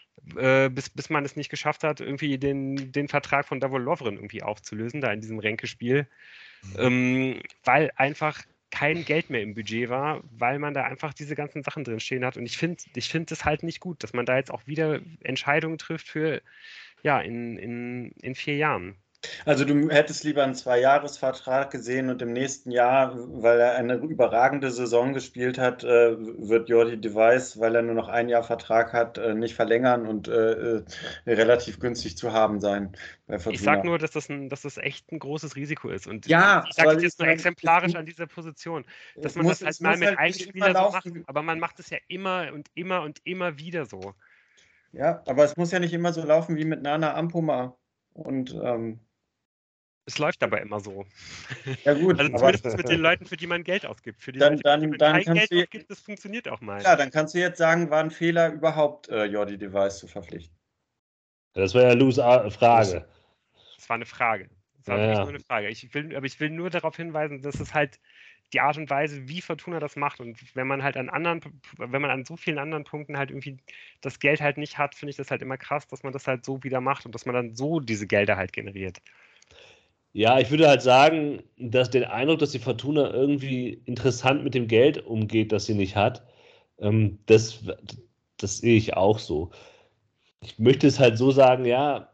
äh, bis, bis man es nicht geschafft hat, irgendwie den, den Vertrag von Davor Lovren irgendwie aufzulösen, da in diesem Ränkespiel. Ähm, weil einfach kein Geld mehr im Budget war, weil man da einfach diese ganzen Sachen drin stehen hat. Und ich finde ich finde es halt nicht gut, dass man da jetzt auch wieder Entscheidungen trifft für, ja, in, in, in vier Jahren. Also du hättest lieber einen Zwei-Jahres-Vertrag gesehen und im nächsten Jahr, weil er eine überragende Saison gespielt hat, äh, wird Jordi de Wijs, weil er nur noch ein Jahr Vertrag hat, äh, nicht verlängern und äh, äh, relativ günstig zu haben sein bei Ich Fortuna. sag nur, dass das, ein, dass das echt ein großes Risiko ist. Und Ja, ich sage aber das jetzt nur es- exemplarisch es- an dieser Position, dass es man muss- das halt es mal muss mit halt einem nicht Spieler immer so macht, laufen. aber man macht es ja immer und immer und immer wieder so. Ja, aber es muss ja nicht immer so laufen wie mit Nana Ampoma. Und ähm, Es läuft aber immer so. ja gut, Also aber zumindest mit den Leuten, für die man Geld ausgibt. Für die Dann- Leute, dann- für die man dann kein kannst Geld du- ausgibt, das funktioniert auch mal. klar, dann kannst du jetzt sagen, war ein Fehler überhaupt, äh, Jordi de Wijs zu verpflichten. Das war ja Lus A- Frage. Das war eine Frage. Das war Ja, wirklich ja. nur eine Frage. Ich will, aber ich will nur darauf hinweisen, dass es halt die Art und Weise, wie Fortuna das macht. Und wenn man halt an anderen, wenn man an so vielen anderen Punkten halt irgendwie das Geld halt nicht hat, finde ich das halt immer krass, dass man das halt so wieder macht und dass man dann so diese Gelder halt generiert. Ja, ich würde halt sagen, dass den Eindruck, dass die Fortuna irgendwie interessant mit dem Geld umgeht, das sie nicht hat, ähm, das, das sehe ich auch so. Ich möchte es halt so sagen, ja,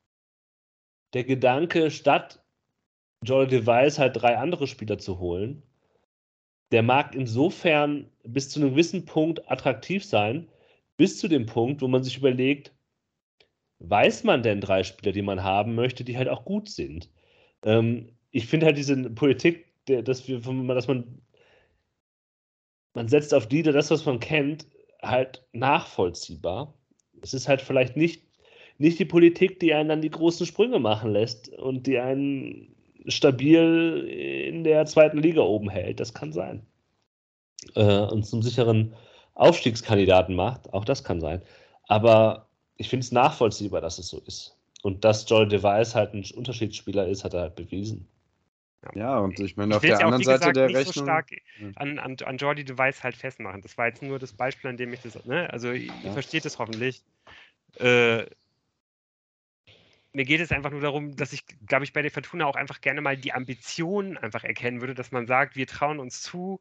der Gedanke, statt Jordi de Wijs halt drei andere Spieler zu holen, der mag insofern bis zu einem gewissen Punkt attraktiv sein, bis zu dem Punkt, wo man sich überlegt, weiß man denn drei Spieler, die man haben möchte, die halt auch gut sind? Ähm, ich finde halt diese Politik, der, dass, wir, dass man, man setzt auf die, das, was man kennt, halt nachvollziehbar. Es ist halt vielleicht nicht, nicht die Politik, die einen dann die großen Sprünge machen lässt und die einen stabil in der zweiten Liga oben hält. Das kann sein. Äh, und zum sicheren Aufstiegskandidaten macht. Auch das kann sein. Aber ich finde es nachvollziehbar, dass es so ist. Und dass Jordi de Wijs halt ein Unterschiedsspieler ist, hat er halt bewiesen. Ja, und ich meine, Ich auf will es der ja auch, anderen wie Seite gesagt, der nicht Rechnung. so stark Ja. an, an, an Jordi de Wijs halt festmachen. Das war jetzt nur das Beispiel, an dem ich das, ne? Also ihr Ja. versteht es hoffentlich. Äh, mir geht es einfach nur darum, dass ich, glaube ich, bei der Fortuna auch einfach gerne mal die Ambition einfach erkennen würde, dass man sagt, wir trauen uns zu,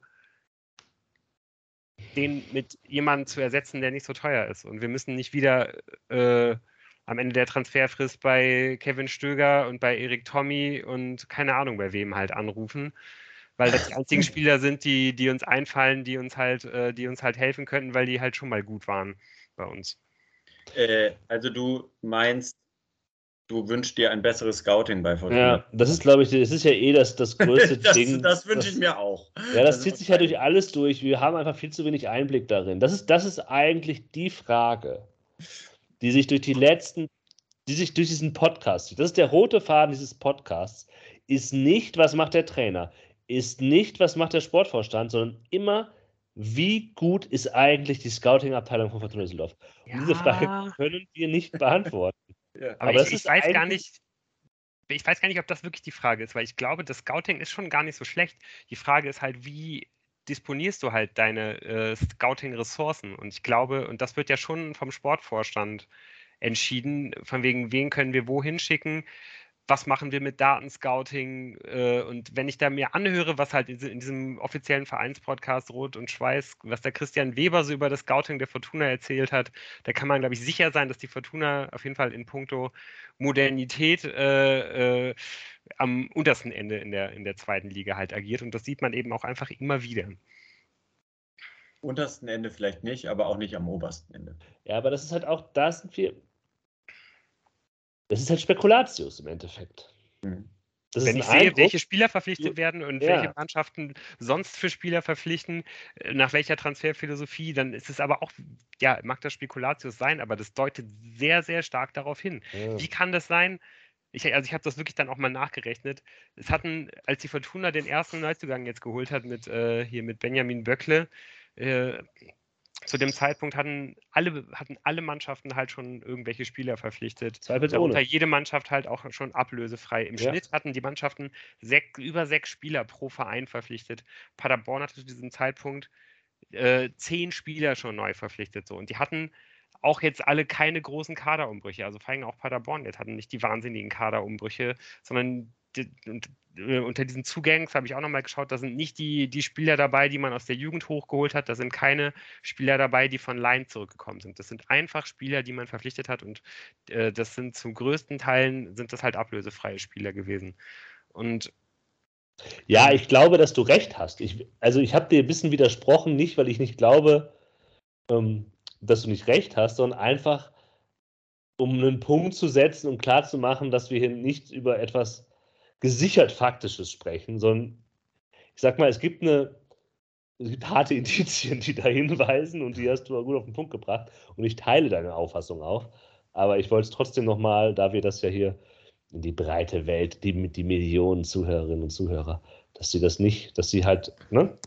den mit jemandem zu ersetzen, der nicht so teuer ist. Und wir müssen nicht wieder äh, am Ende der Transferfrist bei Kevin Stöger und bei Erik Tommy und keine Ahnung bei wem halt anrufen, weil das die einzigen Spieler sind, die, die uns einfallen, die uns halt, äh, die uns halt helfen könnten, weil die halt schon mal gut waren bei uns. Äh, also du meinst, du wünschst dir ein besseres Scouting bei Fortuna. Ja, das ist, glaube ich, das ist ja eh das, das größte das, Ding. das wünsche ich das- mir auch. Ja, das Also zieht sich ja durch alles durch. Wir haben einfach viel zu wenig Einblick darin. Das ist, das ist eigentlich die Frage, die sich durch die letzten, die sich durch diesen Podcast zieht. Das ist der rote Faden dieses Podcasts. Ist nicht, was macht der Trainer, ist nicht, was macht der Sportvorstand, sondern immer, wie gut ist eigentlich die Scouting-Abteilung von Fortuna Düsseldorf? Und diese Frage können wir nicht beantworten. Ja. Aber, Aber ich, das ich ist weiß gar eigentlich- nicht, ich weiß gar nicht, ob das wirklich die Frage ist, weil ich glaube, das Scouting ist schon gar nicht so schlecht. Die Frage ist halt, wie disponierst du halt deine äh, Scouting-Ressourcen? Und ich glaube, und das wird ja schon vom Sportvorstand entschieden, von wegen, wen können wir wohin schicken, was machen wir mit Datenscouting? Äh, und wenn ich da mir anhöre, was halt in, in diesem offiziellen Vereinspodcast Rot und Schweiß, was der Christian Weber so über das Scouting der Fortuna erzählt hat, da kann man, glaube ich, sicher sein, dass die Fortuna auf jeden Fall in puncto Modernität äh, äh, am untersten Ende in der, in der zweiten Liga halt agiert. Und das sieht man eben auch einfach immer wieder. Untersten Ende vielleicht nicht, aber auch nicht am obersten Ende. Ja, aber das ist halt auch, da sind wir. Das ist halt Spekulatius im Endeffekt. Mhm. Das ist Wenn ein ich sehe, Eindruck, welche Spieler verpflichtet werden und Ja. welche Mannschaften sonst für Spieler verpflichten, äh, nach welcher Transferphilosophie, dann ist es aber auch, ja, mag das Spekulatius sein, aber das deutet sehr, sehr stark darauf hin. Ja. Wie kann das sein? Ich, also ich habe das wirklich dann auch mal nachgerechnet. Es hatten, als die Fortuna den ersten Neuzugang jetzt geholt hat mit äh, hier mit Benjamin Böckle, äh, zu dem Zeitpunkt hatten alle, hatten alle Mannschaften halt schon irgendwelche Spieler verpflichtet. Darunter zweifelsohne. jede Mannschaft halt auch schon ablösefrei. Im Ja. Schnitt hatten die Mannschaften sech, über sechs Spieler pro Verein verpflichtet. Paderborn hatte zu diesem Zeitpunkt äh, zehn Spieler schon neu verpflichtet. So. Und die hatten auch jetzt alle keine großen Kaderumbrüche. Also vor allem auch Paderborn jetzt hatten nicht die wahnsinnigen Kaderumbrüche, sondern die, und, äh, unter diesen Zugängen, habe ich auch nochmal geschaut, da sind nicht die, die Spieler dabei, die man aus der Jugend hochgeholt hat, da sind keine Spieler dabei, die von Laien zurückgekommen sind. Das sind einfach Spieler, die man verpflichtet hat und äh, das sind zum größten Teilen sind das halt ablösefreie Spieler gewesen. Und Ja, ich glaube, dass du recht hast. Ich, also ich habe dir ein bisschen widersprochen, nicht, weil ich nicht glaube, ähm, dass du nicht recht hast, sondern einfach, um einen Punkt zu setzen und klarzumachen, dass wir hier nicht über etwas gesichert Faktisches sprechen, sondern ich sag mal, es gibt eine, es gibt harte Indizien, die da hinweisen und die hast du gut auf den Punkt gebracht und ich teile deine Auffassung auch, aber ich wollte es trotzdem nochmal, da wir das ja hier in die breite Welt, die mit die Millionen Zuhörerinnen und Zuhörer, dass sie das nicht, dass sie halt, ne?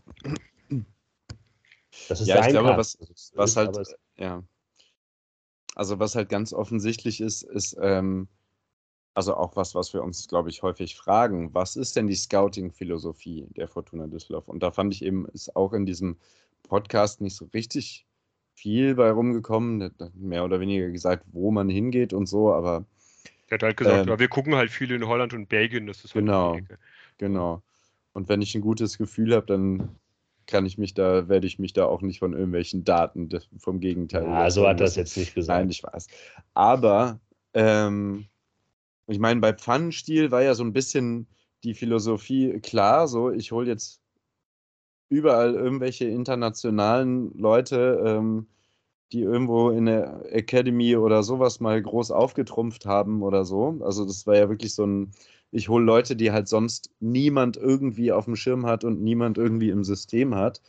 Dass es Ja, ich sein glaube, kann. was, dass es was ist, halt, aber es, ja, also was halt ganz offensichtlich ist, ist, ähm, also auch was, was wir uns, glaube ich, häufig fragen, was ist denn die Scouting-Philosophie der Fortuna Düsseldorf? Und da fand ich eben, ist auch in diesem Podcast nicht so richtig viel bei rumgekommen, Der hat mehr oder weniger gesagt, wo man hingeht und so, aber der hat halt gesagt, ähm, ja, wir gucken halt viel in Holland und Belgien, das ist halt um genau, die Ecke. genau. Und wenn ich ein gutes Gefühl habe, dann kann ich mich da, werde ich mich da auch nicht von irgendwelchen Daten des, vom Gegenteil ja, so überzeugen hat er es lassen. jetzt nicht gesagt. Nein, ich weiß. Aber ähm, ich meine, bei Pfannenstiel war ja so ein bisschen die Philosophie klar, so ich hole jetzt überall irgendwelche internationalen Leute, ähm, die irgendwo in der Academy oder sowas mal groß aufgetrumpft haben oder so. Also das war ja wirklich so ein, ich hole Leute, die halt sonst niemand irgendwie auf dem Schirm hat und niemand irgendwie im System hat.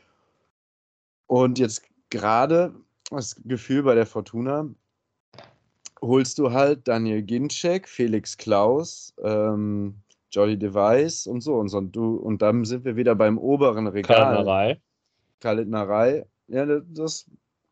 Und jetzt gerade das Gefühl bei der Fortuna, holst du halt Daniel Ginczek, Felix Klaus, ähm, Jolly Device und so. Und, so. Und, du, und dann sind wir wieder beim oberen Regal. Kaltnerei. Kalitnerei. Ja, das,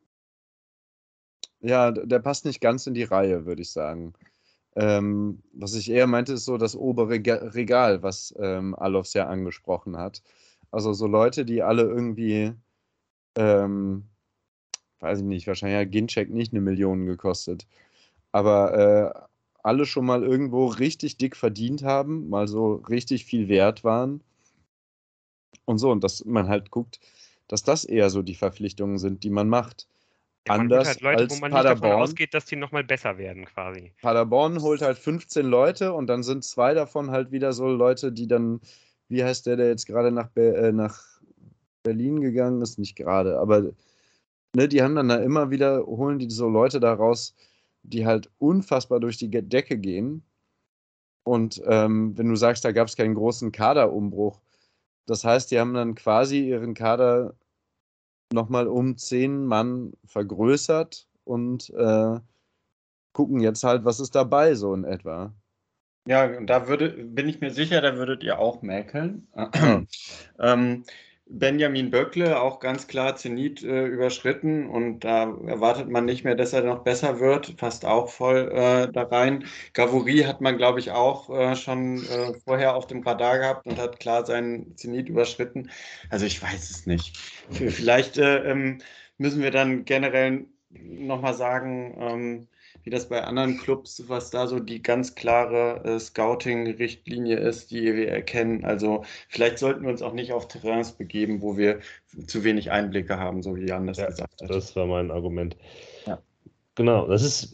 ja, der passt nicht ganz in die Reihe, würde ich sagen. Ähm, was ich eher meinte, ist so das obere Ge- Regal, was ähm, Alofs ja angesprochen hat. Also so Leute, die alle irgendwie, ähm, weiß ich nicht, wahrscheinlich hat Ginczek nicht eine Million gekostet, aber äh, alle schon mal irgendwo richtig dick verdient haben, mal so richtig viel wert waren und so. Und dass man halt guckt, dass das eher so die Verpflichtungen sind, die man macht. Ja, man holt halt Anders Leute, wo als man nicht davon Paderborn. ausgeht, dass die nochmal besser werden, quasi. Paderborn holt halt fünfzehn Leute und dann sind zwei davon halt wieder so Leute, die dann, wie heißt der, der jetzt gerade nach, Be äh, nach Berlin gegangen ist? Nicht gerade, aber ne, die haben dann da immer wieder, holen die so Leute da raus, die halt unfassbar durch die Ge- Decke gehen. Und ähm, wenn du sagst, da gab es keinen großen Kaderumbruch, das heißt, die haben dann quasi ihren Kader nochmal um zehn Mann vergrößert und äh, gucken jetzt halt, was ist dabei, so in etwa. Ja, und da würde, bin ich mir sicher, da würdet ihr auch mäkeln. Ja. ähm, Benjamin Böckle auch ganz klar Zenit äh, überschritten und da erwartet man nicht mehr, dass er noch besser wird, passt auch voll äh, da rein. Gavouri hat man, glaube ich, auch äh, schon äh, vorher auf dem Radar gehabt und hat klar seinen Zenit überschritten. Also ich weiß es nicht. V- Vielleicht äh, ähm, müssen wir dann generell nochmal sagen, ähm, wie das bei anderen Clubs, was da so die ganz klare äh, Scouting-Richtlinie ist, die wir erkennen. Also vielleicht sollten wir uns auch nicht auf Terrains begeben, wo wir zu wenig Einblicke haben, so wie Jan das Ja, gesagt hat. das war mein Argument. Ja. Genau, das ist.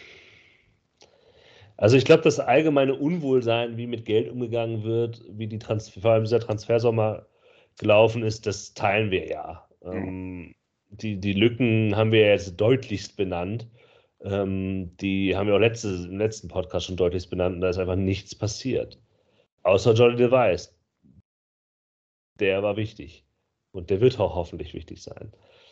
Also ich glaube, das allgemeine Unwohlsein, wie mit Geld umgegangen wird, wie die Transfer, vor allem dieser Transfersommer gelaufen ist, das teilen wir ja. Ähm, die, die Lücken haben wir ja jetzt deutlichst benannt. Ähm, die haben wir auch letzte, im letzten Podcast schon deutlichst benannt und da ist einfach nichts passiert. Außer Jolly Device. Der war wichtig. Und der wird auch hoffentlich wichtig sein.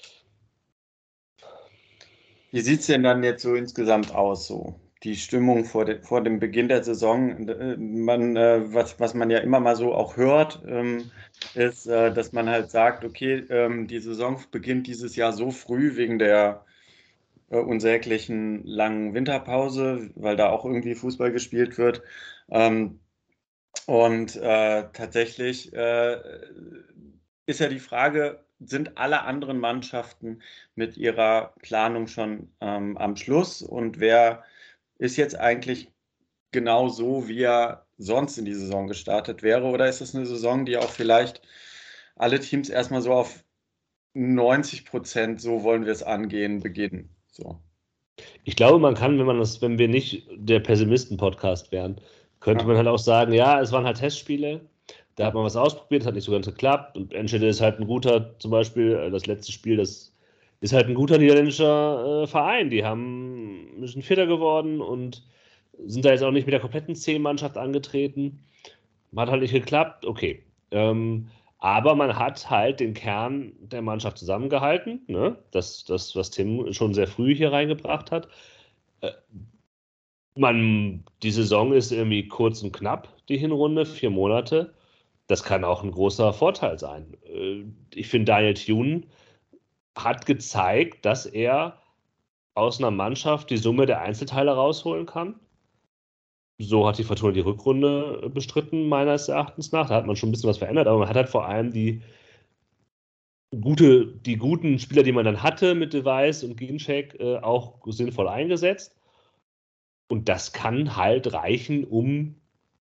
Wie sieht es denn dann jetzt so insgesamt aus, so? Die Stimmung vor, de, vor dem Beginn der Saison, äh, man, äh, was, was man ja immer mal so auch hört, ähm, ist, äh, dass man halt sagt, okay, ähm, die Saison beginnt dieses Jahr so früh wegen der äh, unsäglichen langen Winterpause, weil da auch irgendwie Fußball gespielt wird. Ähm, und äh, tatsächlich äh, ist ja die Frage, sind alle anderen Mannschaften mit ihrer Planung schon ähm, am Schluss und wer ist jetzt eigentlich genau so, wie er sonst in die Saison gestartet wäre? Oder ist es eine Saison, die auch vielleicht alle Teams erstmal so auf neunzig Prozent, so wollen wir es angehen, beginnen? So. Ich glaube, man kann, wenn man das, wenn wir nicht der Pessimisten-Podcast wären, könnte Ja. man halt auch sagen, ja, es waren halt Testspiele, da hat man was ausprobiert, hat nicht so ganz geklappt und Enschede ist halt ein guter, zum Beispiel, äh, das letzte Spiel, das ist halt ein guter niederländischer äh, Verein. Die haben, sind Vierter geworden und sind da jetzt auch nicht mit der kompletten C-Mannschaft angetreten. Hat halt nicht geklappt, okay. Ähm, aber man hat halt den Kern der Mannschaft zusammengehalten, ne? Das, das, was Tim schon sehr früh hier reingebracht hat. Äh, man, die Saison ist irgendwie kurz und knapp, die Hinrunde, vier Monate. Das kann auch ein großer Vorteil sein. Äh, ich finde, Daniel Thune hat gezeigt, dass er aus einer Mannschaft die Summe der Einzelteile rausholen kann. So hat die Fortuna die Rückrunde bestritten, meines Erachtens nach. Da hat man schon ein bisschen was verändert, aber man hat halt vor allem die, gute, die guten Spieler, die man dann hatte mit Device und Ginczek, äh, auch sinnvoll eingesetzt. Und das kann halt reichen, um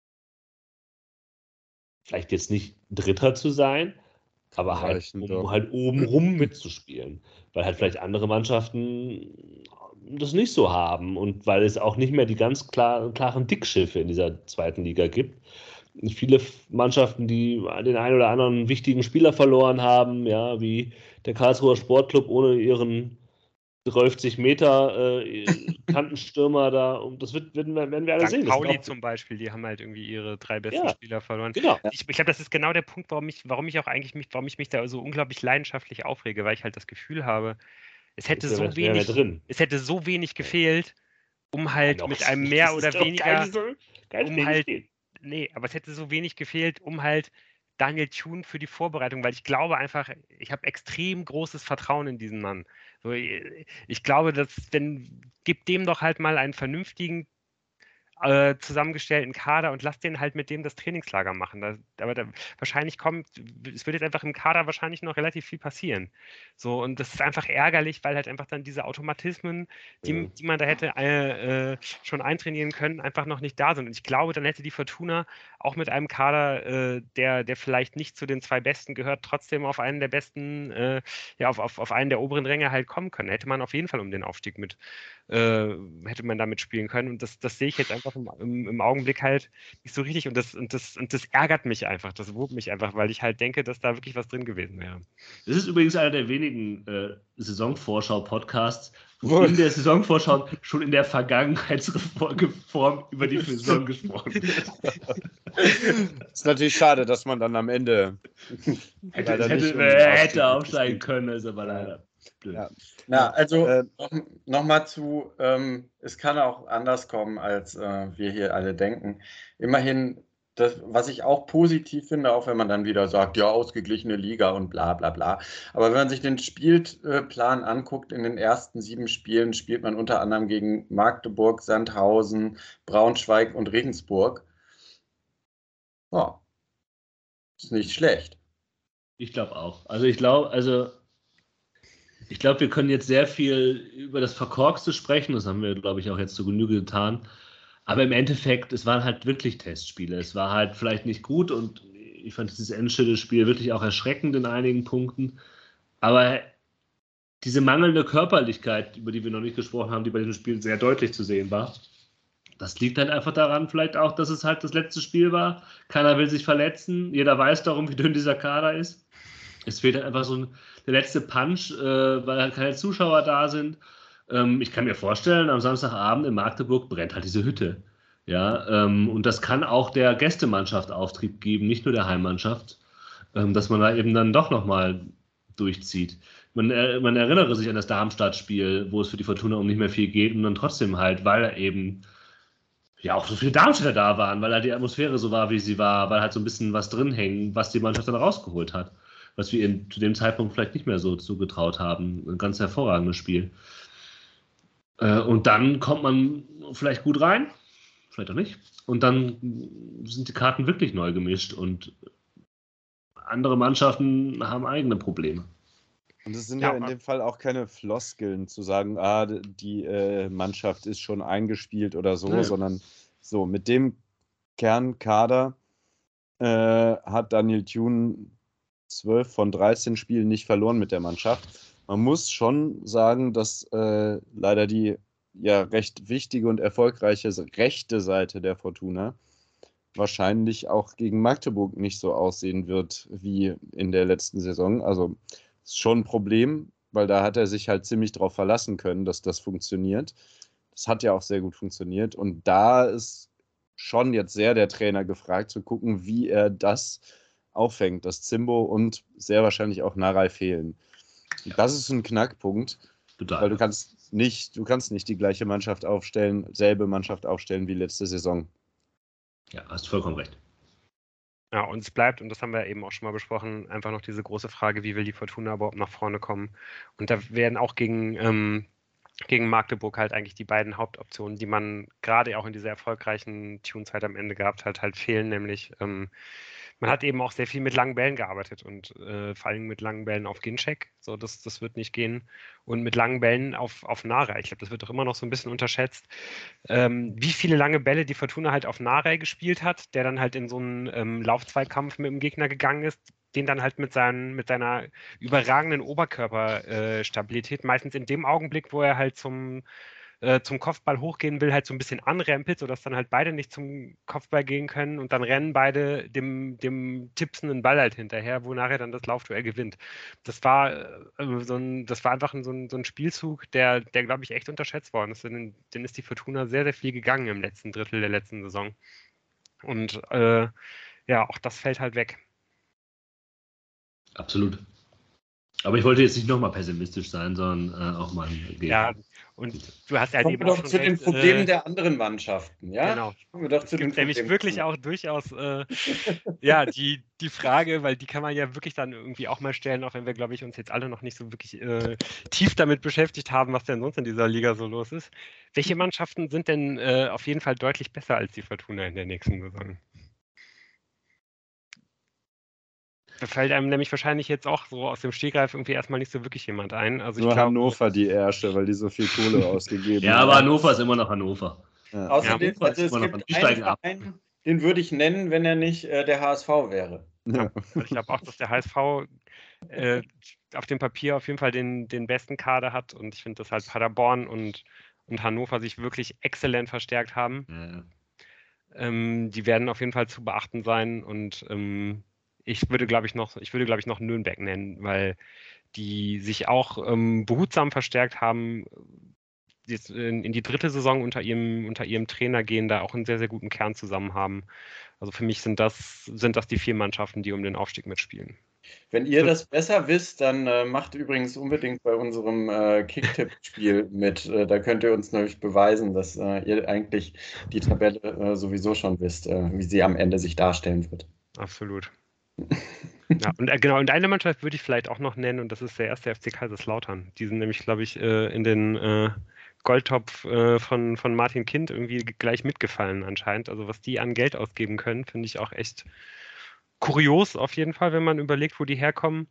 vielleicht jetzt nicht Dritter zu sein, aber halt, Reichen um doch. halt oben rum mitzuspielen. Weil halt vielleicht andere Mannschaften das nicht so haben und weil es auch nicht mehr die ganz klar, klaren Dickschiffe in dieser zweiten Liga gibt. Viele Mannschaften, die den einen oder anderen wichtigen Spieler verloren haben, ja, wie der Karlsruher Sportclub ohne ihren dreißig Meter äh, Kantenstürmer da, und das wird, werden, wir, werden wir alle Sankt sehen. Das Pauli auch, zum Beispiel, die haben halt irgendwie ihre drei besten ja, Spieler verloren. genau. Ich, ich glaube, das ist genau der Punkt, warum ich, warum ich auch eigentlich mich, warum ich mich da so unglaublich leidenschaftlich aufrege, weil ich halt das Gefühl habe, es hätte Ist so ja, wär mehr wenig, drin. es hätte so wenig gefehlt, um halt Noch mit einem nicht. mehr Das ist oder doch weniger, kein, so, kein um Spiel halt, gespielt. nee, aber es hätte so wenig gefehlt, um halt Daniel Thune für die Vorbereitung, weil ich glaube einfach, ich habe extrem großes Vertrauen in diesen Mann. So, ich, ich glaube, dass, wenn, gib dem doch halt mal einen vernünftigen äh, zusammengestellten Kader und lass den halt mit dem das Trainingslager machen. Da, aber da, wahrscheinlich kommt, es wird jetzt einfach im Kader wahrscheinlich noch relativ viel passieren. So, und das ist einfach ärgerlich, weil halt einfach dann diese Automatismen, die, Ja. die man da hätte äh, äh, schon eintrainieren können, einfach noch nicht da sind. Und ich glaube, dann hätte die Fortuna auch mit einem Kader, äh, der, der vielleicht nicht zu den zwei Besten gehört, trotzdem auf einen der besten, äh, ja, auf, auf, auf einen der oberen Ränge halt kommen können. Hätte man auf jeden Fall um den Aufstieg mit, äh, hätte man damit spielen können. Und das, das sehe ich jetzt einfach im, im, im Augenblick halt nicht so richtig. Und das, und, das, und das ärgert mich einfach, das wurmt mich einfach, weil ich halt denke, dass da wirklich was drin gewesen wäre. Das ist übrigens einer der wenigen äh, Saisonvorschau-Podcasts, wo Wohl. in der Saisonvorschau schon in der Vergangenheitsform über die Saison gesprochen wird. Ist natürlich schade, dass man dann am Ende Hätte, leider es hätte, nicht um den äh, Aufstieg hätte aufsteigen mitgespielt. können, ist aber leider blöd. Ja. Na, also Äh, noch, noch mal zu, ähm, es kann auch anders kommen, als äh, wir hier alle denken. Immerhin, das, was ich auch positiv finde, auch wenn man dann wieder sagt, ja, ausgeglichene Liga und bla bla bla. Aber wenn man sich den Spielplan anguckt, in den ersten sieben Spielen spielt man unter anderem gegen Magdeburg, Sandhausen, Braunschweig und Regensburg. Ja, ist nicht schlecht. Ich glaube auch. Also ich glaube, also ich glaube, wir können jetzt sehr viel über das Verkorkste sprechen. Das haben wir, glaube ich, auch jetzt zu Genüge getan. Aber im Endeffekt, es waren halt wirklich Testspiele. Es war halt vielleicht nicht gut und ich fand dieses Enschede-Spiel wirklich auch erschreckend in einigen Punkten. Aber diese mangelnde Körperlichkeit, über die wir noch nicht gesprochen haben, die bei diesem Spiel sehr deutlich zu sehen war, das liegt halt einfach daran, vielleicht auch, dass es halt das letzte Spiel war. Keiner will sich verletzen. Jeder weiß darum, wie dünn dieser Kader ist. Es fehlt halt einfach so ein, der letzte Punch, äh, weil halt keine Zuschauer da sind. Ähm, ich kann mir vorstellen, am Samstagabend in Magdeburg brennt halt diese Hütte. Ja, ähm, und das kann auch der Gästemannschaft Auftrieb geben, nicht nur der Heimmannschaft, ähm, dass man da eben dann doch nochmal durchzieht. Man, äh, man erinnere sich an das Darmstadt-Spiel, wo es für die Fortuna um nicht mehr viel geht und dann trotzdem halt, weil eben ja auch so viele Darmstädter da waren, weil halt die Atmosphäre so war, wie sie war, weil halt so ein bisschen was drin hängt, was die Mannschaft dann rausgeholt hat. Was wir in, zu dem Zeitpunkt vielleicht nicht mehr so zugetraut haben. Ein ganz hervorragendes Spiel. Äh, und dann kommt man vielleicht gut rein, vielleicht auch nicht. Und dann sind die Karten wirklich neu gemischt und andere Mannschaften haben eigene Probleme. Und es sind Ja, ja, in aber- dem Fall auch keine Floskeln zu sagen, ah, die äh, Mannschaft ist schon eingespielt oder so, Nee. sondern so mit dem Kernkader äh, hat Daniel Thune zwölf von dreizehn Spielen nicht verloren mit der Mannschaft. Man muss schon sagen, dass äh, leider die ja recht wichtige und erfolgreiche rechte Seite der Fortuna wahrscheinlich auch gegen Magdeburg nicht so aussehen wird wie in der letzten Saison. Also ist schon ein Problem, weil da hat er sich halt ziemlich drauf verlassen können, dass das funktioniert. Das hat ja auch sehr gut funktioniert. Und da ist schon jetzt sehr der Trainer gefragt, zu gucken, wie er das auffängt, dass Zimbo und sehr wahrscheinlich auch Narei fehlen. Ja. Das ist ein Knackpunkt, total, weil du kannst nicht, du kannst nicht die gleiche Mannschaft aufstellen, selbe Mannschaft aufstellen wie letzte Saison. Ja, hast vollkommen recht. Ja, und es bleibt, und das haben wir eben auch schon mal besprochen, einfach noch diese große Frage, wie will die Fortuna überhaupt nach vorne kommen? Und da werden auch gegen, ähm, gegen Magdeburg halt eigentlich die beiden Hauptoptionen, die man gerade auch in dieser erfolgreichen Tune-Zeit am Ende gehabt hat, halt fehlen, nämlich ähm, man hat eben auch sehr viel mit langen Bällen gearbeitet und äh, vor allem mit langen Bällen auf Ginczek, so das, das wird nicht gehen, und mit langen Bällen auf, auf Narei. Ich glaube, das wird doch immer noch so ein bisschen unterschätzt, ähm, wie viele lange Bälle die Fortuna halt auf Narei gespielt hat, der dann halt in so einen ähm, Laufzweikampf mit dem Gegner gegangen ist, den dann halt mit, seinen, mit seiner überragenden Oberkörperstabilität, äh, meistens in dem Augenblick, wo er halt zum äh, zum Kopfball hochgehen will, halt so ein bisschen anrempelt, sodass dann halt beide nicht zum Kopfball gehen können und dann rennen beide dem, dem tippsenden Ball halt hinterher, wo nachher dann das Laufduell gewinnt. Das war, äh, so ein, das war einfach so ein, so ein Spielzug, der, der glaube ich, echt unterschätzt worden ist. Den, den ist die Fortuna sehr, sehr viel gegangen im letzten Drittel der letzten Saison. Und äh, ja, auch das fällt halt weg. Absolut. Aber ich wollte jetzt nicht nochmal pessimistisch sein, sondern äh, auch mal ein Ja, und du hast halt Kommen eben wir auch doch schon zu recht, den Problemen äh, der anderen Mannschaften, ja? Genau. Kommen wir doch Es zu den gibt nämlich Problemen. wirklich auch durchaus äh, ja, die, die Frage, weil die kann man ja wirklich dann irgendwie auch mal stellen, auch wenn wir, glaube ich, uns jetzt alle noch nicht so wirklich äh, tief damit beschäftigt haben, was denn sonst in dieser Liga so los ist. Welche Mannschaften sind denn äh, auf jeden Fall deutlich besser als die Fortuna in der nächsten Saison? Da fällt einem nämlich wahrscheinlich jetzt auch so aus dem Stegreif irgendwie erstmal nicht so wirklich jemand ein. Also Nur ich glaube, Hannover die Ärsche, weil die so viel Kohle ausgegeben ja, haben. aber Hannover ist immer noch Hannover. Ja. Außerdem, Hannover also ist es immer noch gibt die einen steigen ab. Verein, den würde ich nennen, wenn er nicht äh, der H S V wäre. ja, also ich glaube auch, dass der H S V äh, auf dem Papier auf jeden Fall den, den besten Kader hat, und ich finde, dass halt Paderborn und, und Hannover sich wirklich exzellent verstärkt haben. Ja. Ähm, die werden auf jeden Fall zu beachten sein, und ähm, ich würde, glaube ich, noch, ich würde, glaube ich, noch Nürnberg nennen, weil die sich auch ähm, behutsam verstärkt haben, jetzt in, in die dritte Saison unter ihrem, unter ihrem Trainer gehen, da auch einen sehr, sehr guten Kern zusammen haben. Also für mich sind das, sind das die vier Mannschaften, die um den Aufstieg mitspielen. Wenn ihr das besser wisst, dann äh, macht übrigens unbedingt bei unserem äh, Kicktipp-Spiel mit. Äh, da könnt ihr uns nämlich beweisen, dass äh, ihr eigentlich die Tabelle äh, sowieso schon wisst, äh, wie sie am Ende sich darstellen wird. Absolut. Ja, und äh, genau, und eine Mannschaft würde ich vielleicht auch noch nennen, und das ist der erste F C Kaiserslautern. Die sind nämlich, glaube ich, äh, in den äh, Goldtopf äh, von, von Martin Kind irgendwie gleich mitgefallen anscheinend. Also was die an Geld ausgeben können, finde ich auch echt kurios auf jeden Fall, wenn man überlegt, wo die herkommen.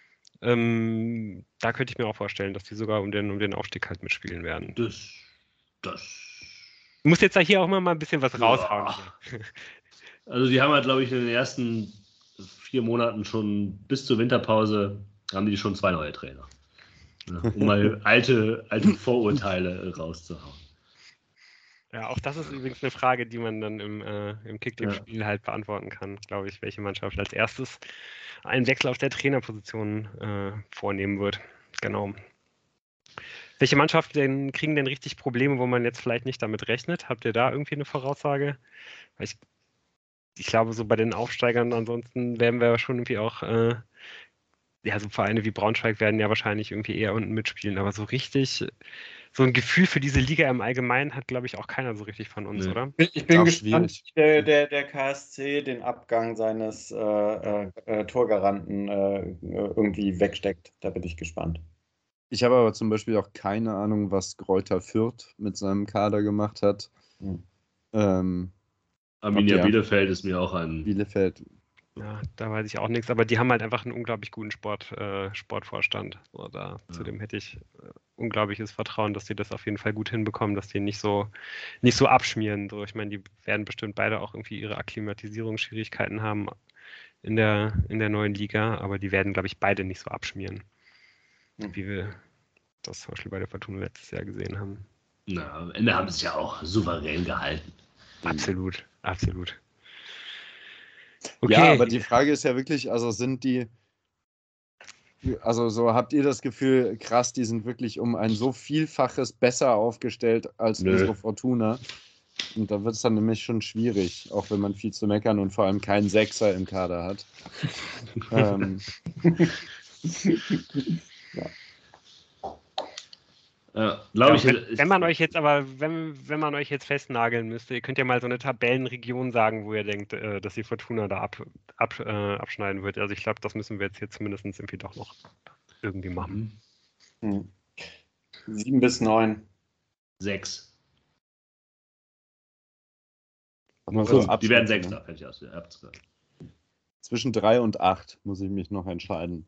Ähm, da könnte ich mir auch vorstellen, dass die sogar um den, um den Aufstieg halt mitspielen werden. Das, das. Du musst jetzt da hier auch immer mal ein bisschen was raushauen. Also die haben halt, glaube ich, in den ersten vier Monaten schon bis zur Winterpause haben die schon zwei neue Trainer. Um mal alte, alte Vorurteile rauszuhauen. Ja, auch das ist übrigens eine Frage, die man dann im, äh, im Kicktipp-Spiel ja. halt beantworten kann, glaube ich, welche Mannschaft als erstes einen Wechsel auf der Trainerposition äh, vornehmen wird. Genau. Welche Mannschaften denn, kriegen denn richtig Probleme, wo man jetzt vielleicht nicht damit rechnet? Habt ihr da irgendwie eine Voraussage? Weil ich, ich glaube, so bei den Aufsteigern ansonsten werden wir schon irgendwie auch, äh, ja, so Vereine wie Braunschweig werden ja wahrscheinlich irgendwie eher unten mitspielen, aber so richtig, so ein Gefühl für diese Liga im Allgemeinen hat, glaube ich, auch keiner so richtig von uns, nee. Oder? Ich bin gespannt, wie der, der, der K S C den Abgang seines äh, äh, Torgaranten äh, irgendwie wegsteckt. Da bin ich gespannt. Ich habe aber zum Beispiel auch keine Ahnung, was Greuther Fürth mit seinem Kader gemacht hat. Hm. Ähm, Arminia Bielefeld ist mir auch ein... Bielefeld. Ja, da weiß ich auch nichts, aber die haben halt einfach einen unglaublich guten Sport, äh, Sportvorstand. So, da, Ja. Zudem hätte ich äh, unglaubliches Vertrauen, dass die das auf jeden Fall gut hinbekommen, dass die nicht so, nicht so abschmieren. So, ich meine, die werden bestimmt beide auch irgendwie ihre Akklimatisierungsschwierigkeiten haben in der, in der neuen Liga, aber die werden, glaube ich, beide nicht so abschmieren, Hm. wie wir das zum Beispiel bei der Fortuna letztes Jahr gesehen haben. Na, am Ende haben sie es ja auch souverän gehalten. Absolut, absolut. Ja, Okay, aber die Frage ist ja wirklich, also sind die, also so habt ihr das Gefühl, krass, die sind wirklich um ein so Vielfaches besser aufgestellt als Nö. unsere Fortuna. Und da wird es dann nämlich schon schwierig, auch wenn man viel zu meckern und vor allem keinen Sechser im Kader hat. ähm, Äh, Glaube Ja, ich. wenn, ist- wenn man euch jetzt aber, wenn, wenn man euch jetzt festnageln müsste, ihr könnt ja mal so eine Tabellenregion sagen, wo ihr denkt, äh, dass die Fortuna da ab, ab, äh, abschneiden wird. Also ich glaube, das müssen wir jetzt hier zumindest irgendwie doch noch irgendwie machen. Mhm. Hm. Sieben bis neun. Sechs. mal So, so die werden Abschätzung. Sechster, fertig aus. Ihr habt's gehört. Zwischen drei und acht muss ich mich noch entscheiden.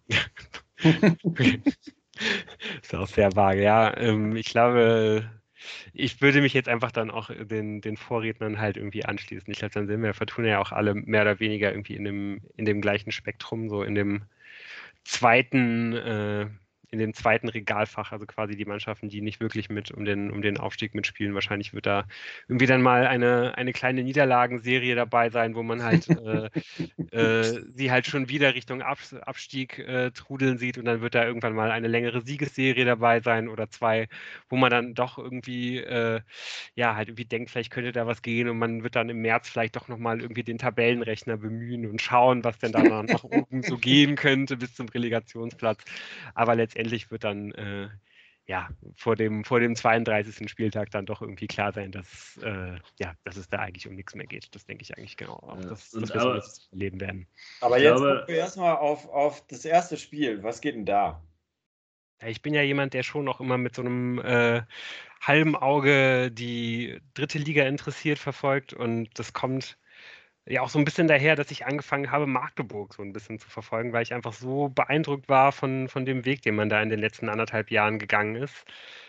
Ist auch sehr vage, ja. Ähm, ich glaube, ich würde mich jetzt einfach dann auch den, den Vorrednern halt irgendwie anschließen. Ich glaube, dann sind wir Fortuna ja auch alle mehr oder weniger irgendwie in dem, in dem gleichen Spektrum, so in dem zweiten, äh, in dem zweiten Regalfach, also quasi die Mannschaften, die nicht wirklich mit um den, um den Aufstieg mitspielen. Wahrscheinlich wird da irgendwie dann mal eine, eine kleine Niederlagenserie dabei sein, wo man halt äh, äh, sie halt schon wieder Richtung Ab Abstieg äh, trudeln sieht und dann wird da irgendwann mal eine längere Siegesserie dabei sein oder zwei, wo man dann doch irgendwie äh, ja halt irgendwie denkt, vielleicht könnte da was gehen und man wird dann im März vielleicht doch nochmal irgendwie den Tabellenrechner bemühen und schauen, was denn da noch nach oben so gehen könnte bis zum Relegationsplatz. Aber letztendlich wird dann äh, ja, vor dem, vor dem zweiunddreißigsten Spieltag dann doch irgendwie klar sein, dass, äh, ja, dass es da eigentlich um nichts mehr geht. Das denke ich eigentlich genau auch, Ja, dass, und dass wir aber- es erleben werden. Aber Ich jetzt glaube- gucken wir erstmal auf, auf das erste Spiel. Was geht denn da? Ja, ich bin ja jemand, der schon auch immer mit so einem äh, halben Auge die dritte Liga interessiert verfolgt und das kommt ja auch so ein bisschen daher, dass ich angefangen habe, Magdeburg so ein bisschen zu verfolgen, weil ich einfach so beeindruckt war von, von dem Weg, den man da in den letzten anderthalb Jahren gegangen ist.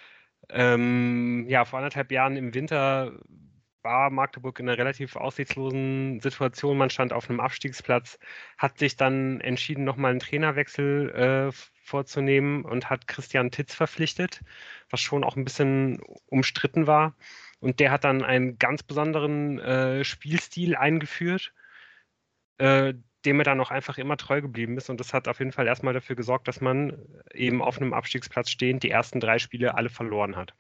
Ähm, ja, vor anderthalb Jahren im Winter war Magdeburg in einer relativ aussichtslosen Situation. Man stand auf einem Abstiegsplatz, hat sich dann entschieden, nochmal einen Trainerwechsel äh, vorzunehmen und hat Christian Titz verpflichtet, was schon auch ein bisschen umstritten war. Und der hat dann einen ganz besonderen äh, Spielstil eingeführt, äh, dem er dann auch einfach immer treu geblieben ist. Und das hat auf jeden Fall erstmal dafür gesorgt, dass man eben auf einem Abstiegsplatz stehend die ersten drei Spiele alle verloren hat.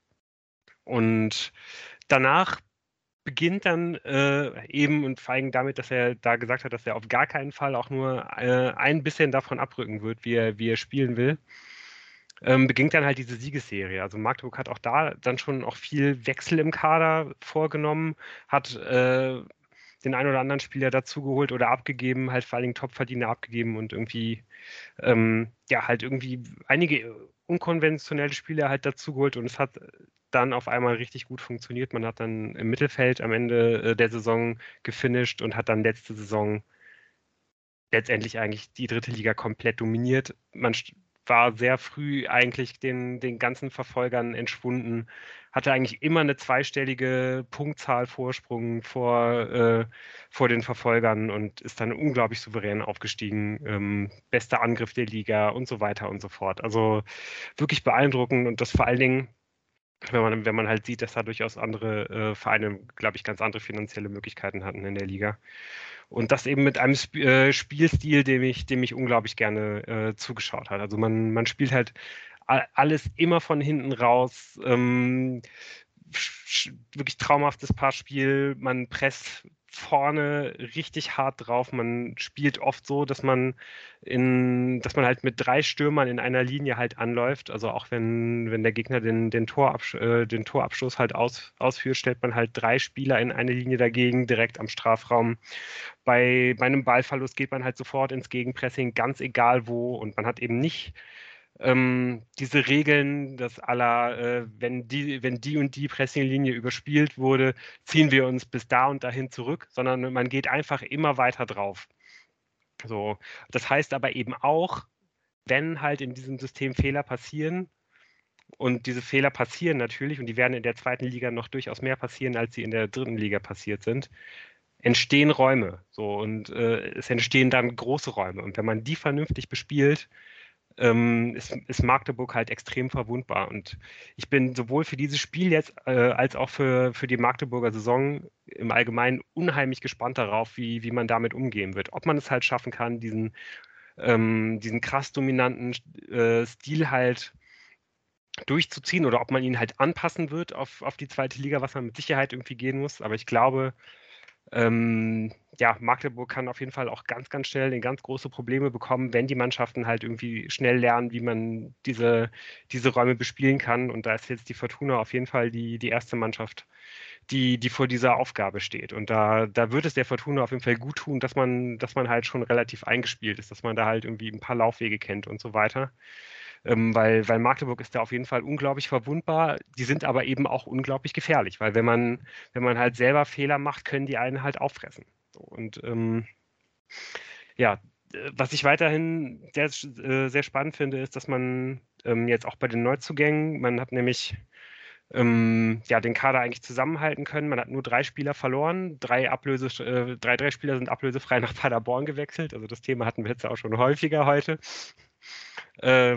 Und danach beginnt dann äh, eben und vor allem damit, dass er da gesagt hat, dass er auf gar keinen Fall auch nur äh, ein bisschen davon abrücken wird, wie er, wie er spielen will, ähm, beginnt dann halt diese Siegesserie. Also Magdeburg hat auch da dann schon auch viel Wechsel im Kader vorgenommen, hat äh, den einen oder anderen Spieler dazugeholt oder abgegeben, halt vor allen Dingen Topverdiener abgegeben und irgendwie ähm, ja halt irgendwie einige unkonventionelle Spieler halt dazugeholt und es hat dann auf einmal richtig gut funktioniert. Man hat dann im Mittelfeld am Ende äh, der Saison gefinisht und hat dann letzte Saison letztendlich eigentlich die dritte Liga komplett dominiert. Man war sehr früh eigentlich den, den ganzen Verfolgern entschwunden, hatte eigentlich immer eine zweistellige Punktzahl Vorsprung vor, äh, vor den Verfolgern und ist dann unglaublich souverän aufgestiegen. Ähm, bester Angriff der Liga und so weiter und so fort. Also wirklich beeindruckend und das vor allen Dingen, wenn man, wenn man halt sieht, dass da durchaus andere äh, Vereine, glaube ich, ganz andere finanzielle Möglichkeiten hatten in der Liga. Und das eben mit einem Sp äh, Spielstil, dem ich, dem ich unglaublich gerne äh, zugeschaut habe. Also man, man spielt halt alles immer von hinten raus. Ähm, wirklich traumhaftes Passspiel. Man presst vorne richtig hart drauf. Man spielt oft so, dass man in, dass man halt mit drei Stürmern in einer Linie halt anläuft. Also auch wenn, wenn der Gegner den, den, Torabsch äh, den Torabschluss halt aus, ausführt, stellt man halt drei Spieler in eine Linie dagegen, direkt am Strafraum. Bei, bei einem Ballverlust geht man halt sofort ins Gegenpressing, ganz egal wo. Und man hat eben nicht ähm, diese Regeln, dass aller, äh, wenn die, wenn die und die Pressinglinie überspielt wurde, ziehen wir uns bis da und dahin zurück, sondern man geht einfach immer weiter drauf. So, das heißt aber eben auch, wenn halt in diesem System Fehler passieren, und diese Fehler passieren natürlich, und die werden in der zweiten Liga noch durchaus mehr passieren, als sie in der dritten Liga passiert sind, entstehen Räume. So, und äh, es entstehen dann große Räume. Und wenn man die vernünftig bespielt, ähm, ist, ist Magdeburg halt extrem verwundbar. Und ich bin sowohl für dieses Spiel jetzt äh, als auch für, für die Magdeburger Saison im Allgemeinen unheimlich gespannt darauf, wie, wie man damit umgehen wird. Ob man es halt schaffen kann, diesen, ähm, diesen krass dominanten äh, Stil halt durchzuziehen oder ob man ihn halt anpassen wird auf, auf die zweite Liga, was man mit Sicherheit irgendwie gehen muss. Aber ich glaube, ähm, ja, Magdeburg kann auf jeden Fall auch ganz, ganz schnell in ganz große Probleme bekommen, wenn die Mannschaften halt irgendwie schnell lernen, wie man diese, diese Räume bespielen kann. Und da ist jetzt die Fortuna auf jeden Fall die, die erste Mannschaft, die, die vor dieser Aufgabe steht. Und da, da wird es der Fortuna auf jeden Fall gut tun, dass man, dass man halt schon relativ eingespielt ist, dass man da halt irgendwie ein paar Laufwege kennt und so weiter. Ähm, weil, weil Magdeburg ist da auf jeden Fall unglaublich verwundbar. Die sind aber eben auch unglaublich gefährlich, weil wenn man, wenn man halt selber Fehler macht, können die einen halt auffressen. So, und ähm, ja, äh, was ich weiterhin sehr, äh, sehr spannend finde, ist, dass man ähm, jetzt auch bei den Neuzugängen, man hat nämlich ähm, ja, den Kader eigentlich zusammenhalten können. Man hat nur drei Spieler verloren. Drei, Ablöse, äh, drei, drei Spieler sind ablösefrei nach Paderborn gewechselt. Also das Thema hatten wir jetzt auch schon häufiger heute. Äh,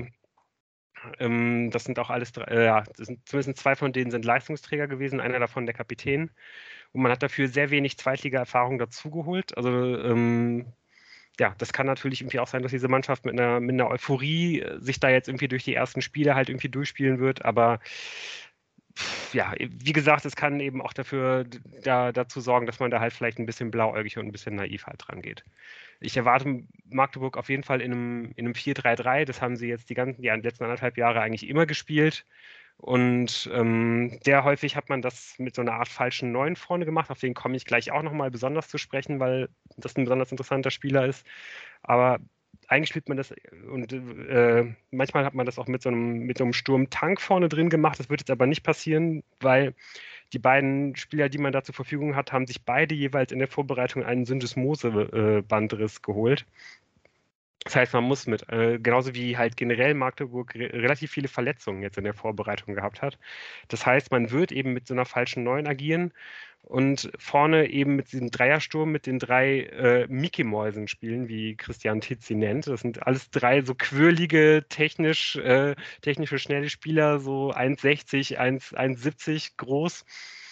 ähm, das sind auch alles drei, äh, ja, das sind, zumindest zwei von denen sind Leistungsträger gewesen, einer davon der Kapitän. Und man hat dafür sehr wenig Zweitliga-Erfahrung dazugeholt. Also ähm, ja, das kann natürlich irgendwie auch sein, dass diese Mannschaft mit einer, mit einer Euphorie äh, sich da jetzt irgendwie durch die ersten Spiele halt irgendwie durchspielen wird. Aber pff, ja, wie gesagt, es kann eben auch dafür da, dazu sorgen, dass man da halt vielleicht ein bisschen blauäugig und ein bisschen naiv halt dran geht. Ich erwarte Magdeburg auf jeden Fall in einem, in einem vier drei drei. Das haben sie jetzt die ganzen die letzten anderthalb Jahre eigentlich immer gespielt. Und ähm, sehr häufig hat man das mit so einer Art falschen Neun vorne gemacht. Auf den komme ich gleich auch nochmal besonders zu sprechen, weil das ein besonders interessanter Spieler ist. Aber eigentlich spielt man das und äh, manchmal hat man das auch mit so einem, mit so einem Sturm-Tank vorne drin gemacht. Das wird jetzt aber nicht passieren, weil die beiden Spieler, die man da zur Verfügung hat, haben sich beide jeweils in der Vorbereitung einen Syndesmose-Bandriss geholt. Das heißt, man muss mit, äh, genauso wie halt generell Magdeburg re relativ viele Verletzungen jetzt in der Vorbereitung gehabt hat. Das heißt, man wird eben mit so einer falschen Neun agieren und vorne eben mit diesem Dreiersturm mit den drei äh, Mickey-Mäusen spielen, wie Christian Titz sie nennt. Das sind alles drei so quirlige, technisch, äh, technische, schnelle Spieler, so eins sechzig, eins siebzig groß.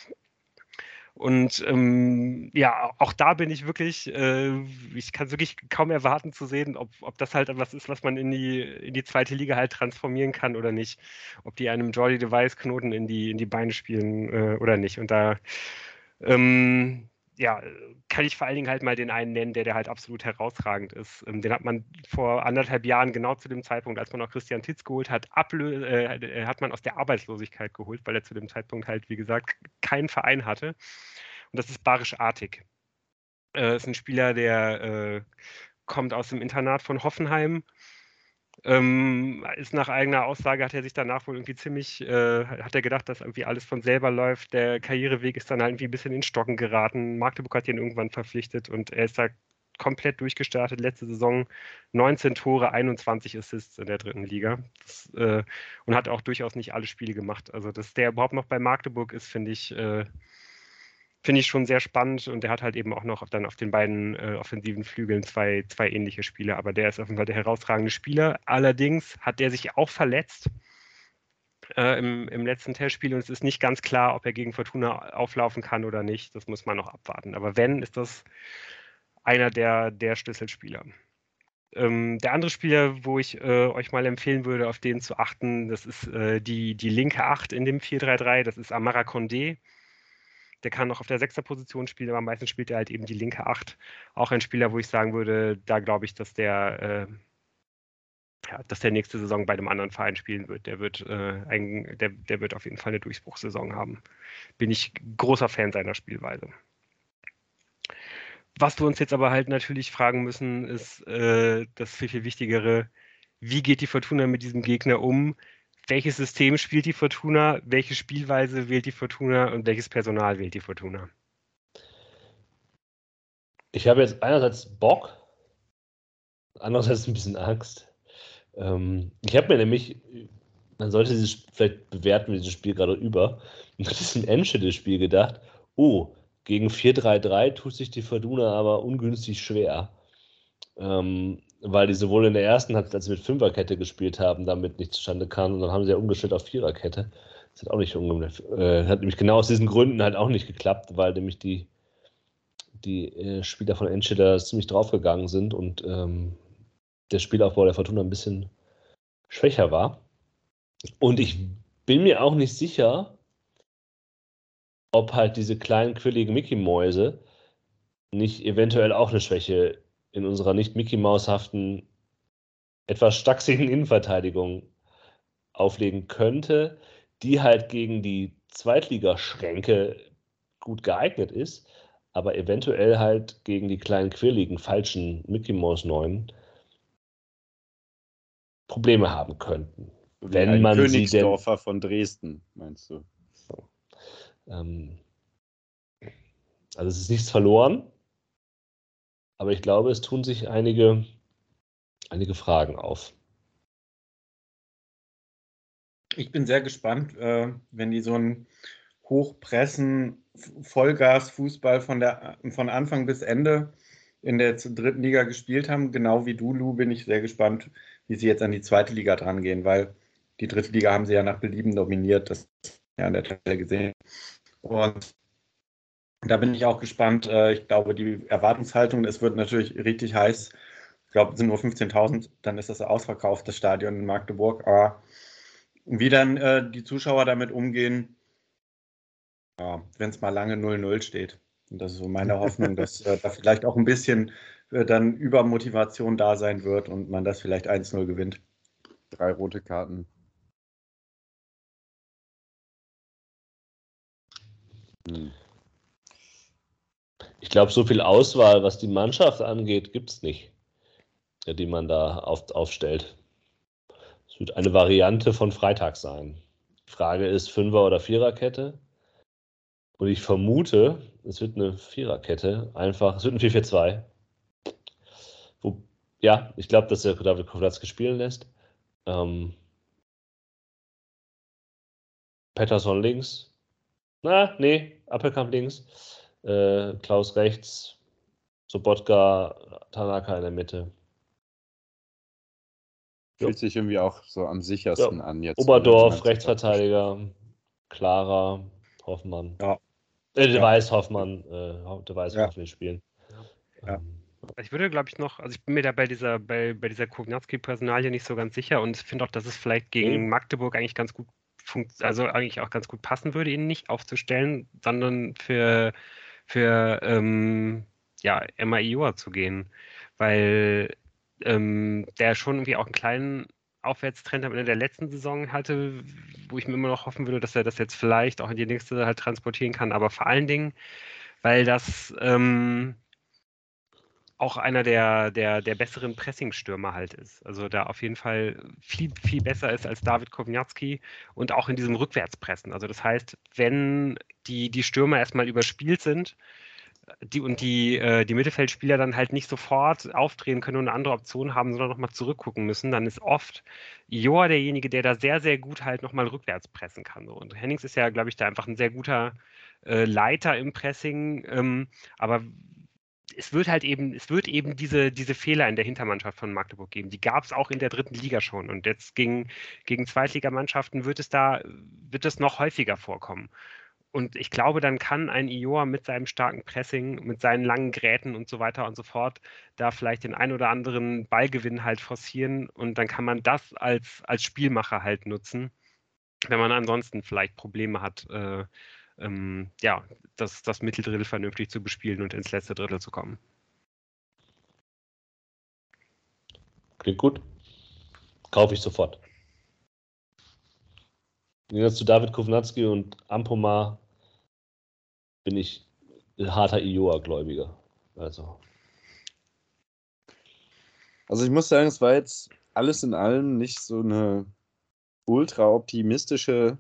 Und ähm, ja, auch da bin ich wirklich, äh, ich kann es wirklich kaum erwarten zu sehen, ob, ob das halt was ist, was man in die, in die zweite Liga halt transformieren kann oder nicht. Ob die einem Jordi Device Knoten in die, in die Beine spielen äh, oder nicht. Und da ähm, ja, kann ich vor allen Dingen halt mal den einen nennen, der, der halt absolut herausragend ist. Ähm, den hat man vor anderthalb Jahren, genau zu dem Zeitpunkt, als man auch Christian Titz geholt hat, ablö äh, hat man aus der Arbeitslosigkeit geholt, weil er zu dem Zeitpunkt halt, wie gesagt, keinen Verein hatte. Und das ist Barisch Artig. Äh, ist ein Spieler, der äh, kommt aus dem Internat von Hoffenheim. Ähm, ist nach eigener Aussage, hat er sich danach wohl irgendwie ziemlich, äh, hat er gedacht, dass irgendwie alles von selber läuft. Der Karriereweg ist dann halt irgendwie ein bisschen in Stocken geraten. Magdeburg hat ihn irgendwann verpflichtet und er ist da komplett durchgestartet. Letzte Saison neunzehn Tore, einundzwanzig Assists in der dritten Liga. Das, äh, und hat auch durchaus nicht alle Spiele gemacht. Also, dass der überhaupt noch bei Magdeburg ist, finde ich, äh, finde ich schon sehr spannend und der hat halt eben auch noch dann auf den beiden äh, offensiven Flügeln zwei, zwei ähnliche Spieler, aber der ist auf jeden Fall der herausragende Spieler. Allerdings hat der sich auch verletzt äh, im, im letzten Testspiel und es ist nicht ganz klar, ob er gegen Fortuna auflaufen kann oder nicht. Das muss man noch abwarten. Aber wenn, ist das einer der, der Schlüsselspieler. Ähm, der andere Spieler, wo ich äh, euch mal empfehlen würde, auf den zu achten, das ist äh, die, die linke Acht in dem vier drei drei, das ist Amara Condé. Der kann noch auf der sechster Position spielen, aber meistens spielt er halt eben die linke Acht. Auch ein Spieler, wo ich sagen würde, da glaube ich, dass der, äh, ja, dass der nächste Saison bei einem anderen Verein spielen wird. Der wird, äh, ein, der, der wird auf jeden Fall eine Durchbruchssaison haben. Bin ich großer Fan seiner Spielweise. Was wir uns jetzt aber halt natürlich fragen müssen, ist äh, das viel, viel Wichtigere. Wie geht die Fortuna mit diesem Gegner um? Welches System spielt die Fortuna? Welche Spielweise wählt die Fortuna? Und welches Personal wählt die Fortuna? Ich habe jetzt einerseits Bock, andererseits ein bisschen Angst. Ähm, ich habe mir nämlich, man sollte dieses vielleicht bewerten, wie dieses Spiel gerade über, nach diesem Enschede-Spiel gedacht, oh, gegen vier drei drei tut sich die Fortuna aber ungünstig schwer. Ähm, weil die sowohl in der ersten Halbzeit, als sie mit Fünferkette gespielt haben, damit nicht zustande kam. Und dann haben sie ja umgestellt auf Viererkette. Das hat auch nicht äh, hat nämlich genau aus diesen Gründen halt auch nicht geklappt, weil nämlich die, die äh, Spieler von Enschede ziemlich draufgegangen sind und ähm, der Spielaufbau der Fortuna ein bisschen schwächer war. Und ich bin mir auch nicht sicher, ob halt diese kleinen, quirligen Mickey-Mäuse nicht eventuell auch eine Schwäche in unserer nicht Mickey-Maus-haften, etwas stachsigen Innenverteidigung auflegen könnte, die halt gegen die Zweitligaschränke gut geeignet ist, aber eventuell halt gegen die kleinen, quirligen, falschen Mickey-Maus-Neuen Probleme haben könnten. Wie Wenn ein man sie denn. Königsdorfer von Dresden, meinst du? Ähm, also es ist nichts verloren, aber ich glaube, es tun sich einige, einige Fragen auf. Ich bin sehr gespannt, äh, wenn die so einen Hochpressen, Vollgas-Fußball von, der, von Anfang bis Ende in der dritten Liga gespielt haben. Genau wie du, Lou, bin ich sehr gespannt, wie sie jetzt an die zweite Liga dran gehen, weil die dritte Liga haben sie ja nach Belieben dominiert, das ja an der Tabelle gesehen. Und da bin ich auch gespannt. Äh, ich glaube, die Erwartungshaltung, es wird natürlich richtig heiß. Ich glaube, es sind nur fünfzehntausend, dann ist das ausverkauft, das Stadion in Magdeburg. Aber wie dann äh, die Zuschauer damit umgehen, ja, wenn es mal lange null null steht. Und das ist so meine Hoffnung, dass äh, da vielleicht auch ein bisschen äh, dann Übermotivation da sein wird und man das vielleicht eins null gewinnt. Drei rote Karten. Hm. Ich glaube, so viel Auswahl, was die Mannschaft angeht, gibt es nicht, die man da auf, aufstellt. Es wird eine Variante von Freitag sein. Die Frage ist Fünfer- oder Viererkette. Und ich vermute, es wird eine Viererkette. Einfach, es wird ein vier vier zwei. Wo, ja, ich glaube, dass der David Kowalski spielen lässt. Ähm, Pettersson links. Na, nee, Appelkamp links. Äh, Klaus rechts. Sobotka, Tanaka in der Mitte. Fühlt sich irgendwie auch so am sichersten Ja. an jetzt. Oberdorf, Rechtsverteidiger, Clara, Hoffmann. Ja. Äh, De Ja. Weiß, Hoffmann, äh, De Weiß, Ja. Hoffmann spielen. Ja. Ähm, Ich würde, glaube ich, noch, also ich bin mir da bei dieser, bei, bei dieser Kognatski-Personalie nicht so ganz sicher und finde auch, dass es vielleicht gegen Mhm. Magdeburg eigentlich ganz gut funkt, also eigentlich auch ganz gut passen würde, ihn nicht aufzustellen, sondern für, für ähm, ja, Emma Ioa zu gehen. Weil ähm, der schon irgendwie auch einen kleinen Aufwärtstrend am Ende der letzten Saison hatte, wo ich mir immer noch hoffen würde, dass er das jetzt vielleicht auch in die nächste halt transportieren kann, aber vor allen Dingen, weil das ähm, auch einer der, der, der besseren Pressingstürmer halt ist. Also da auf jeden Fall viel, viel besser ist als David Kowalski und auch in diesem Rückwärtspressen. Also das heißt, wenn die, die Stürmer erstmal überspielt sind, die und die, äh, die Mittelfeldspieler dann halt nicht sofort aufdrehen können und eine andere Option haben, sondern nochmal zurückgucken müssen, dann ist oft Joa derjenige, der da sehr, sehr gut halt nochmal rückwärts pressen kann. So. Und Hennings ist ja, glaube ich, da einfach ein sehr guter äh, Leiter im Pressing, ähm, aber es wird halt eben, es wird eben diese, diese Fehler in der Hintermannschaft von Magdeburg geben. Die gab es auch in der dritten Liga schon. Und jetzt gegen, gegen Zweitligamannschaften wird es da, wird es noch häufiger vorkommen. Und ich glaube, dann kann ein Ioa mit seinem starken Pressing, mit seinen langen Gräten und so weiter und so fort, da vielleicht den ein oder anderen Ballgewinn halt forcieren. Und dann kann man das als, als Spielmacher halt nutzen, wenn man ansonsten vielleicht Probleme hat, äh, ähm, ja, das, das Mitteldrittel vernünftig zu bespielen und ins letzte Drittel zu kommen. Klingt gut. Kaufe ich sofort. Jetzt zu David Kowalski und Ampomar bin ich ein harter Ioa-Gläubiger. Also. Also ich muss sagen, es war jetzt alles in allem nicht so eine ultra optimistische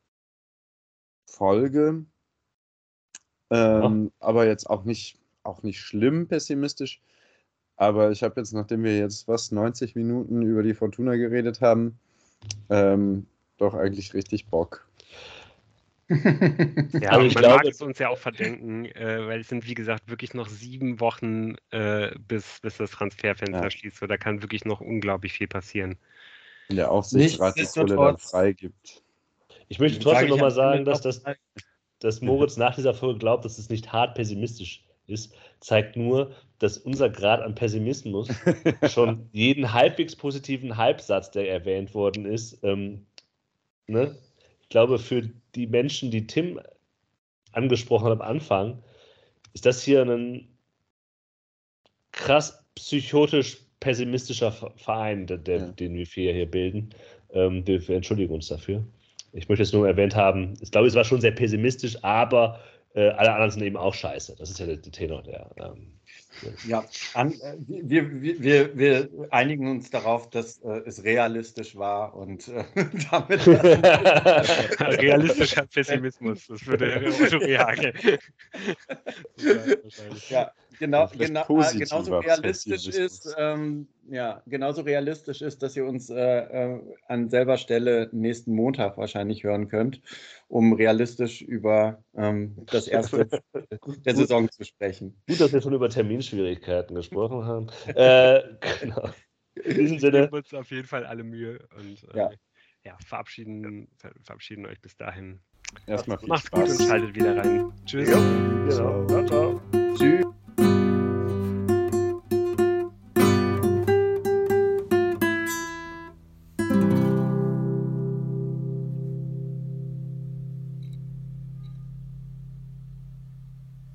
Folge. Ähm, aber jetzt auch nicht, auch nicht schlimm pessimistisch. Aber ich habe jetzt, nachdem wir jetzt fast neunzig Minuten über die Fortuna geredet haben, ähm, doch eigentlich richtig Bock. Ja, Also und ich man glaube- mag es uns ja auch verdenken, äh, weil es sind, wie gesagt, wirklich noch sieben Wochen, äh, bis, bis das Transferfenster Ja. schließt. So, da kann wirklich noch unglaublich viel passieren. Wenn der Aufsichtsrat die Kohle dann Nichtsdestotrotz- freigibt. Ich möchte Sag trotzdem ich nochmal am sagen, Ende dass, das, dass Moritz nach dieser Folge glaubt, dass es nicht hart pessimistisch ist, zeigt nur, dass unser Grad an Pessimismus schon jeden halbwegs positiven Halbsatz, der erwähnt worden ist, ähm, ne? Ich glaube, für die Menschen, die Tim angesprochen hat am Anfang, ist das hier ein krass psychotisch pessimistischer Ve- Verein, der, der, Ja. den wir vier hier bilden. Ähm, wir, wir entschuldigen uns dafür. Ich möchte es nur erwähnt haben, ich glaube, es war schon sehr pessimistisch, aber äh, alle anderen sind eben auch scheiße. Das ist ja der, der Tenor. Der, ähm, Ja, an, äh, wir, wir, wir, wir einigen uns darauf, dass äh, es realistisch war und äh, damit Realistischer Pessimismus, das würde Otto Rehagel. wahrscheinlich. ja, genau, Vielleicht genau, äh, positiver genauso realistisch Pessimismus. ist, ähm, ja, genauso realistisch ist, dass ihr uns äh, äh, an selber Stelle nächsten Montag wahrscheinlich hören könnt, um realistisch über ähm, das erste der Saison zu sprechen. Gut, dass wir schon über Terminschwierigkeiten gesprochen haben. Äh, genau. In diesem Wir Sinne, geben uns auf jeden Fall alle Mühe und äh, Ja. ja, verabschieden, ver verabschieden euch bis dahin. Erstmal viel Macht's gut Spaß. und schaltet wieder rein. Tschüss. genau. Ciao, ciao. Tschüss.